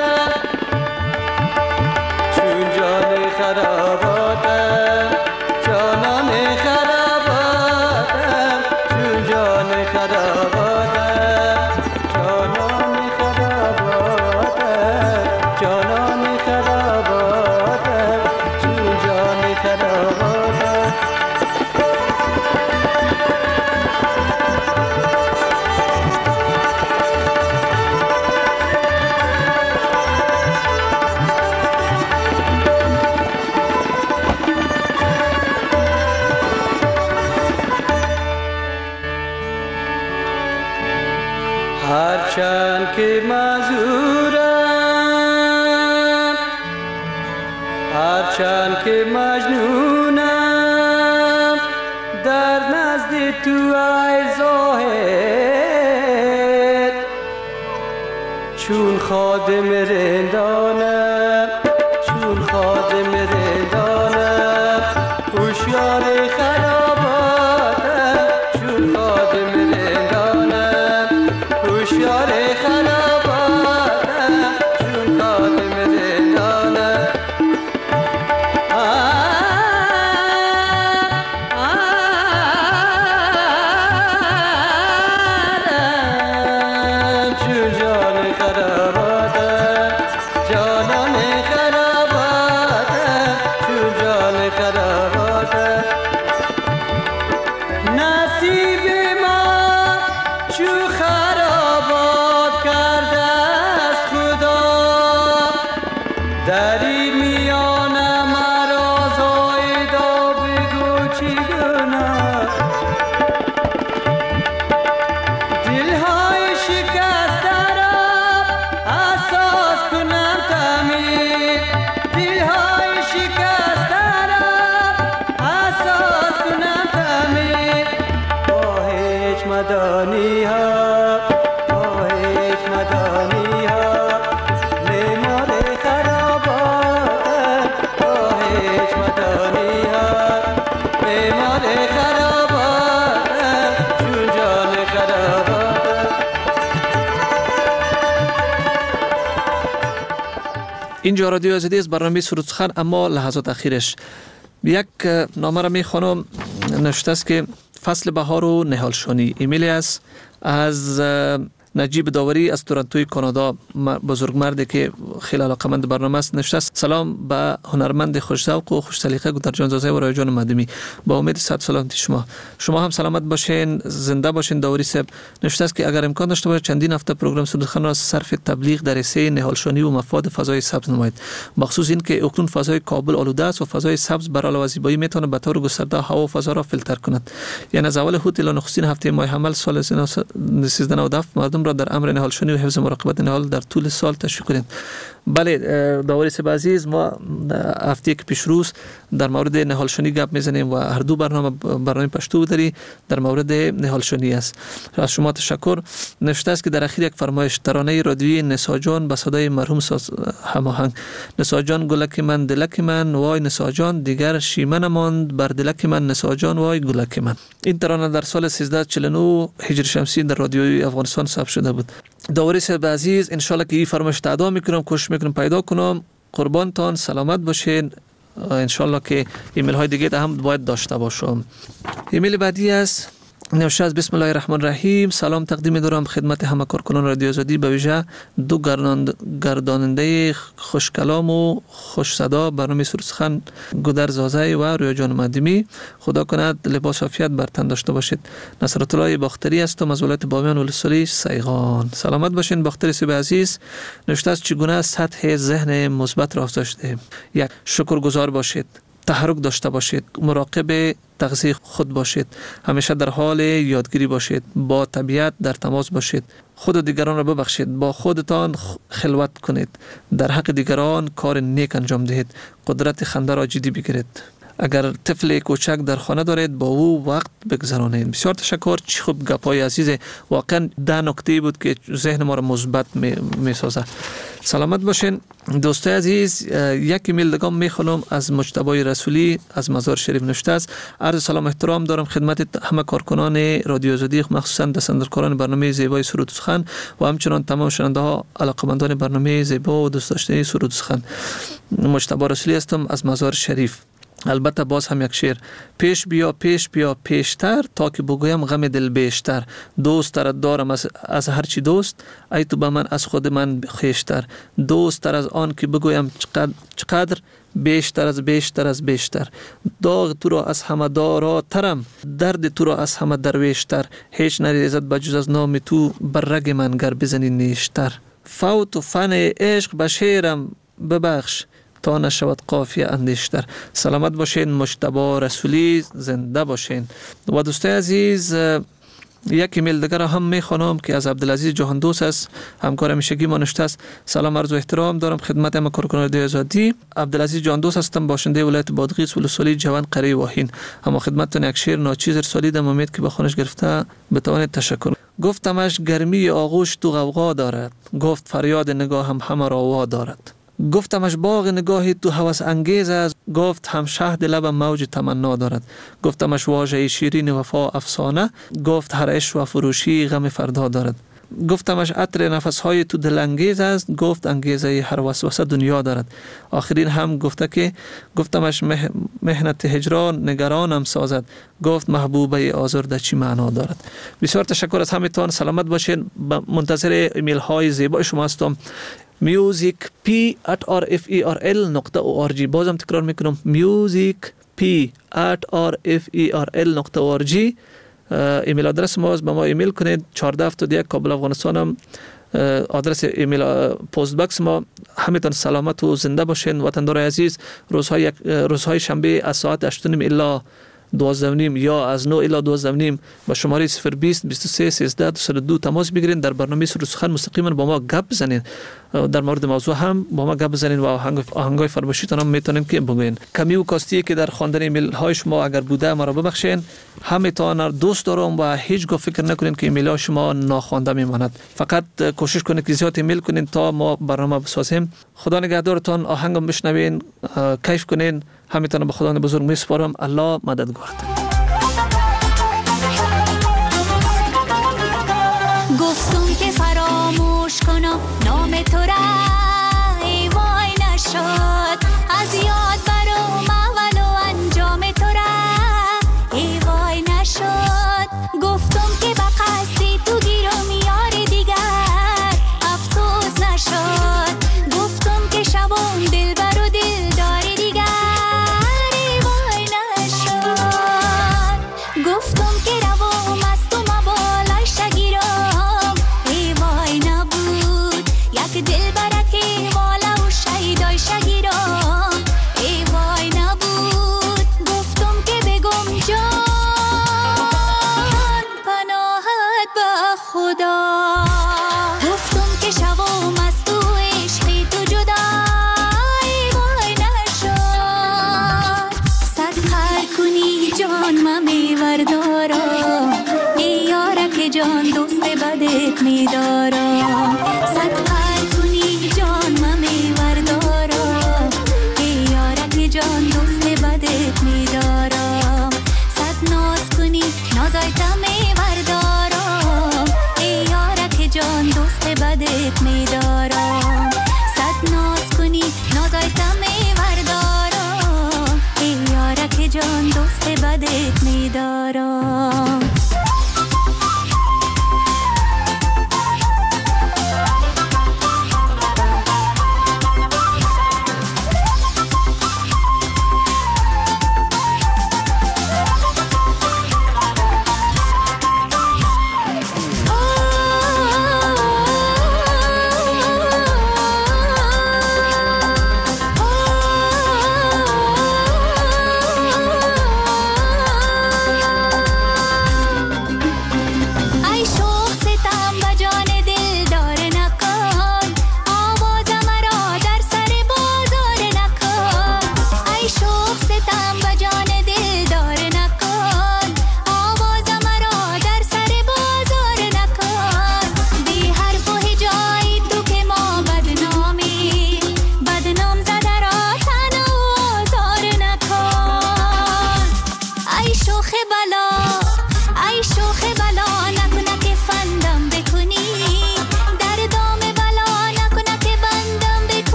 چون جان خرابات جانان خرابات چون جان خرابات جانان خرابات. هرچند که معذورم، هرچند که مجنونم در نزد تو ای زاهد، چون خادم رندانم، چون خادم رندانم هوشیار خراباتم، چون خادم رندانم هوشیار خراباتم، چون خادم رندانم. چون جان خراباتم، جانان خراباتم، چون جان خراباتم. نصیب ما چو خرابات کرده است خدا، در این میانه مرا زایدا بگو چی گناه. دلهای شکسته را اساس کنم تعمیر، دلهای شکسته را اساس کنم تعمیر. با هیچ مدانی ها، با هیچ مدانی ها معمار خراباتم، با هیچ مدانی ها معمار خراباتم، چون جان خراباتم. اینجا رادیو آزادی است، برنامه سرود سخن. اما لحظات اخیرش یک نامه را میخوانم، نوشته است که فصل بهار و نهالشانی. ایمیلی است از نجیب داوری از تورنتوی کانادا، بزرگمردی که خیلی علاقمند برنامه است. نوشته است سلام به هنرمند خوش‌ذوق و خوش سلیقه گودرجان زازای و رایجان مدمی، با امید صحت سلامتی شما هم سلامت باشین، زنده باشین. داوری صاحب نوشته است که اگر امکان داشته باشه چندین هفته پروگرام سرودخوان را صرف تبلیغ در حصه نهالشانی و مفاد فضای سبز نمایید، بخصوص این که اکنون فضای کابل آلوده است و فضای سبز برای علاوه زیبایی میتونه به طور گسترده هوا و فضا را فیلتر کند. یعنی از اول هوت الی نخستین هفته ماه حمل سال 1397 مردم را در امر نهالشانی و حفظ مراقبت نهال در طول سال تشویق کنید. بله داوری صاحب عزیز، ما هفته که پیش روز در مورد نهالشانی گپ میزنیم و هر دو برنامه پشتو داری در مورد نهالشانی است. از شما تشکر. نوشته است که در اخیر یک فرمایش ترانه رادیویی نسا جان به صدای مرحوم هماهنگ. نسا جان گلک من دلک من وای نسا جان، دیگر شیمه نماند بر دلک من نسا جان وای گلک من. این ترانه در سال 1349 هجری شمسی در رادیوی افغانستان ثبت شده بود. داوری صاحب عزیز، ان شاء الله که این فرمایش ادا میکنم، کوشش میکنم پیدا کنم. قربانتان، سلامت باشین. ان شاء الله که ایمیل های دیگه هم باید داشته باشم. ایمیل بعدی است نوشته از بسم الله الرحمن الرحیم. سلام تقدیم دارم خدمت همه کارکنان رادیو آزادی، به ویژه دو گرداننده خوش کلام و خوش صدا برنامه سرود سخن گودر زازای و رویا جان مدمی. خدا کند لباس عافیت بر تن داشته باشید. نصرت الله باختری هستم از ولایت بامیان ولسوالی سیغان. سلامت باشین باختری صاحب عزیز. نوشته است چگونه سطح ذهن مثبت را افزایش دهیم. یک، شکرگزار باشید، تحرک داشته باشید، مراقب تغذیه خود باشید، همیشه در حال یادگیری باشید، با طبیعت در تماس باشید، خود و دیگران را ببخشید، با خودتان خلوت کنید، در حق دیگران کار نیک انجام دهید، قدرت خنده را جدی بگیرید. اگر طفل کوچک در خانه دارید با او وقت بگذرانید. بسیار تشکر. چه خوب گپای عزیز، واقعا 10 نکته بود که ذهن ما را مثبت میسازه. سلامت باشین دوستای عزیز. یک ایمیل دیگه میخونم از مجتبی رسولی از مزار شریف. نوشته است عرض سلام احترام دارم خدمت همه کارکنان رادیو آزادی، مخصوصا دستاندرکاران برنامه زیبای سرود سخن و همچنان تمام شنونده ها علاقه‌مندان برنامه زیبا و دوست داشتنی سرود سخن. مجتبی رسولی هستم از مزار شریف. البته باز هم یک شعر. پیش بیا پیشتر تا که بگویم غم دل بیشتر، دوست تر دارم از هرچی دوست، ای تو به من از خود من خیشتر، دوست تر از آن که بگویم چقدر، بیشتر از بیشتر، داغ تو را از همه داراترم، درد تو را از همه درویشتر، هیچ نریزد بجز از نام تو بر رگ من گر بزنی نیشتر، فوت و فن عشق به شعرم ببخش تا نشود قافیه اندیشتر. سلامت باشین مجتبی رسولی، زنده باشین. و دوستای عزیز یک ایمیل دیگر هم میخوانم که از عبدالعزیز جهاندوست است، همکار همیشگی ما نشسته است. سلام عرض و احترام دارم خدمت ما کارکنان آزادی. عبدالعزیز جهاندوست هستم، باشنده ولایت بادغیس ولسوالی جوان قریه واهین. اما خدمتتون یک شعر ناچیز ارسالی دم، امید که با خونش گرفته بتوانید تشکر. گفتمش گرمی آغوش تو غوغا دارد، گفت فریاد نگاهم همه را وا دارد. گفتمش باغ نگاهی تو هوس انگیز است، گفت هم شهد لبم موج تمنا دارد. گفتمش واژه شیرین وفا افسانه، گفت هر عشق و فروشی غم فردا دارد. گفتمش عطر نفسهای تو دل انگیز است، گفت انگیزه هر وسوسه دنیا دارد. آخرین هم گفته که گفتمش مهنت هجران نگرانم سازد، گفت محبوبه آزرده چی معنا دارد. بسیار تشکر از همتون، سلامت باشین. منتظر ایمیل های زیبای شما هستم. musicp@rferl.org. بازم تکرار میکنم musicp@rferl.org. ایمیل آدرس ما است، به ما ایمیل کنید. 1471 کابل افغانستان هم آدرس ایمیل پست باکس ما. همتون سلامت و زنده باشین وطندار عزیز. روزهای شنبه از ساعت 8:30 الی 12:30 یا از 9 الی 12:30 با شماره 020 23 13 202 تماس بگیرین. در برنامه سر و سخن مستقیما با ما گپ بزنین، در مورد موضوع هم با ما گپ بزنین و آهنگای فرمایشیتون هم میتونین که بگوین. کمی و کاستی که در خواندن ایمیل های شما اگر بوده ما را ببخشین. همتون دوست دارم و هیچگاه فکر نکنین که ایمیل های شما ناخوانده میماند. فقط کوشش کنید که زیاد ایمیل کنین تا ما برنامه بسازیم. خدا نگهدارتون. آهنگم بشنوین، کیف کنین. همتون به خدا بزرگ میسپارم. الله مددگار. گفتم که فراموش کنم نام تو را، ای وای نشد از یاد برام اول و انجام تو را، ای وای نشد. گفتم که به قصدی تو گیرم یار دیگر، افسوس نشد. گفتم که شبم دل بر و دل داری دیگر، ای وای نشد. گفتم که روام از تو مبالای شگیرم، ای وای نبود. یک دل برکه والا و شیدای شگیرم، ای وای نبود. گفتم که بگم جان پناهت به خدا. گفتم که شوام از تو عشقی تو جدا، ای وای نشد. صد خر کنی جان ما میوردارم، ای یاره که جان دوست بدت میدارم. صد خر کنی جان ما میوردارم، ای یاره که جان دوست بدت میدارم. صد ناز کنی نازایتا میوردارم، ای یاره که جان دوست بدت میدارم. صد ناز کنی نازایتا میوردارم، ای یاره که جان دوست بدت میدارم.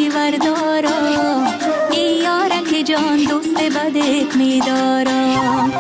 میدارم، ای یاره که جان دوست بدت میدارم.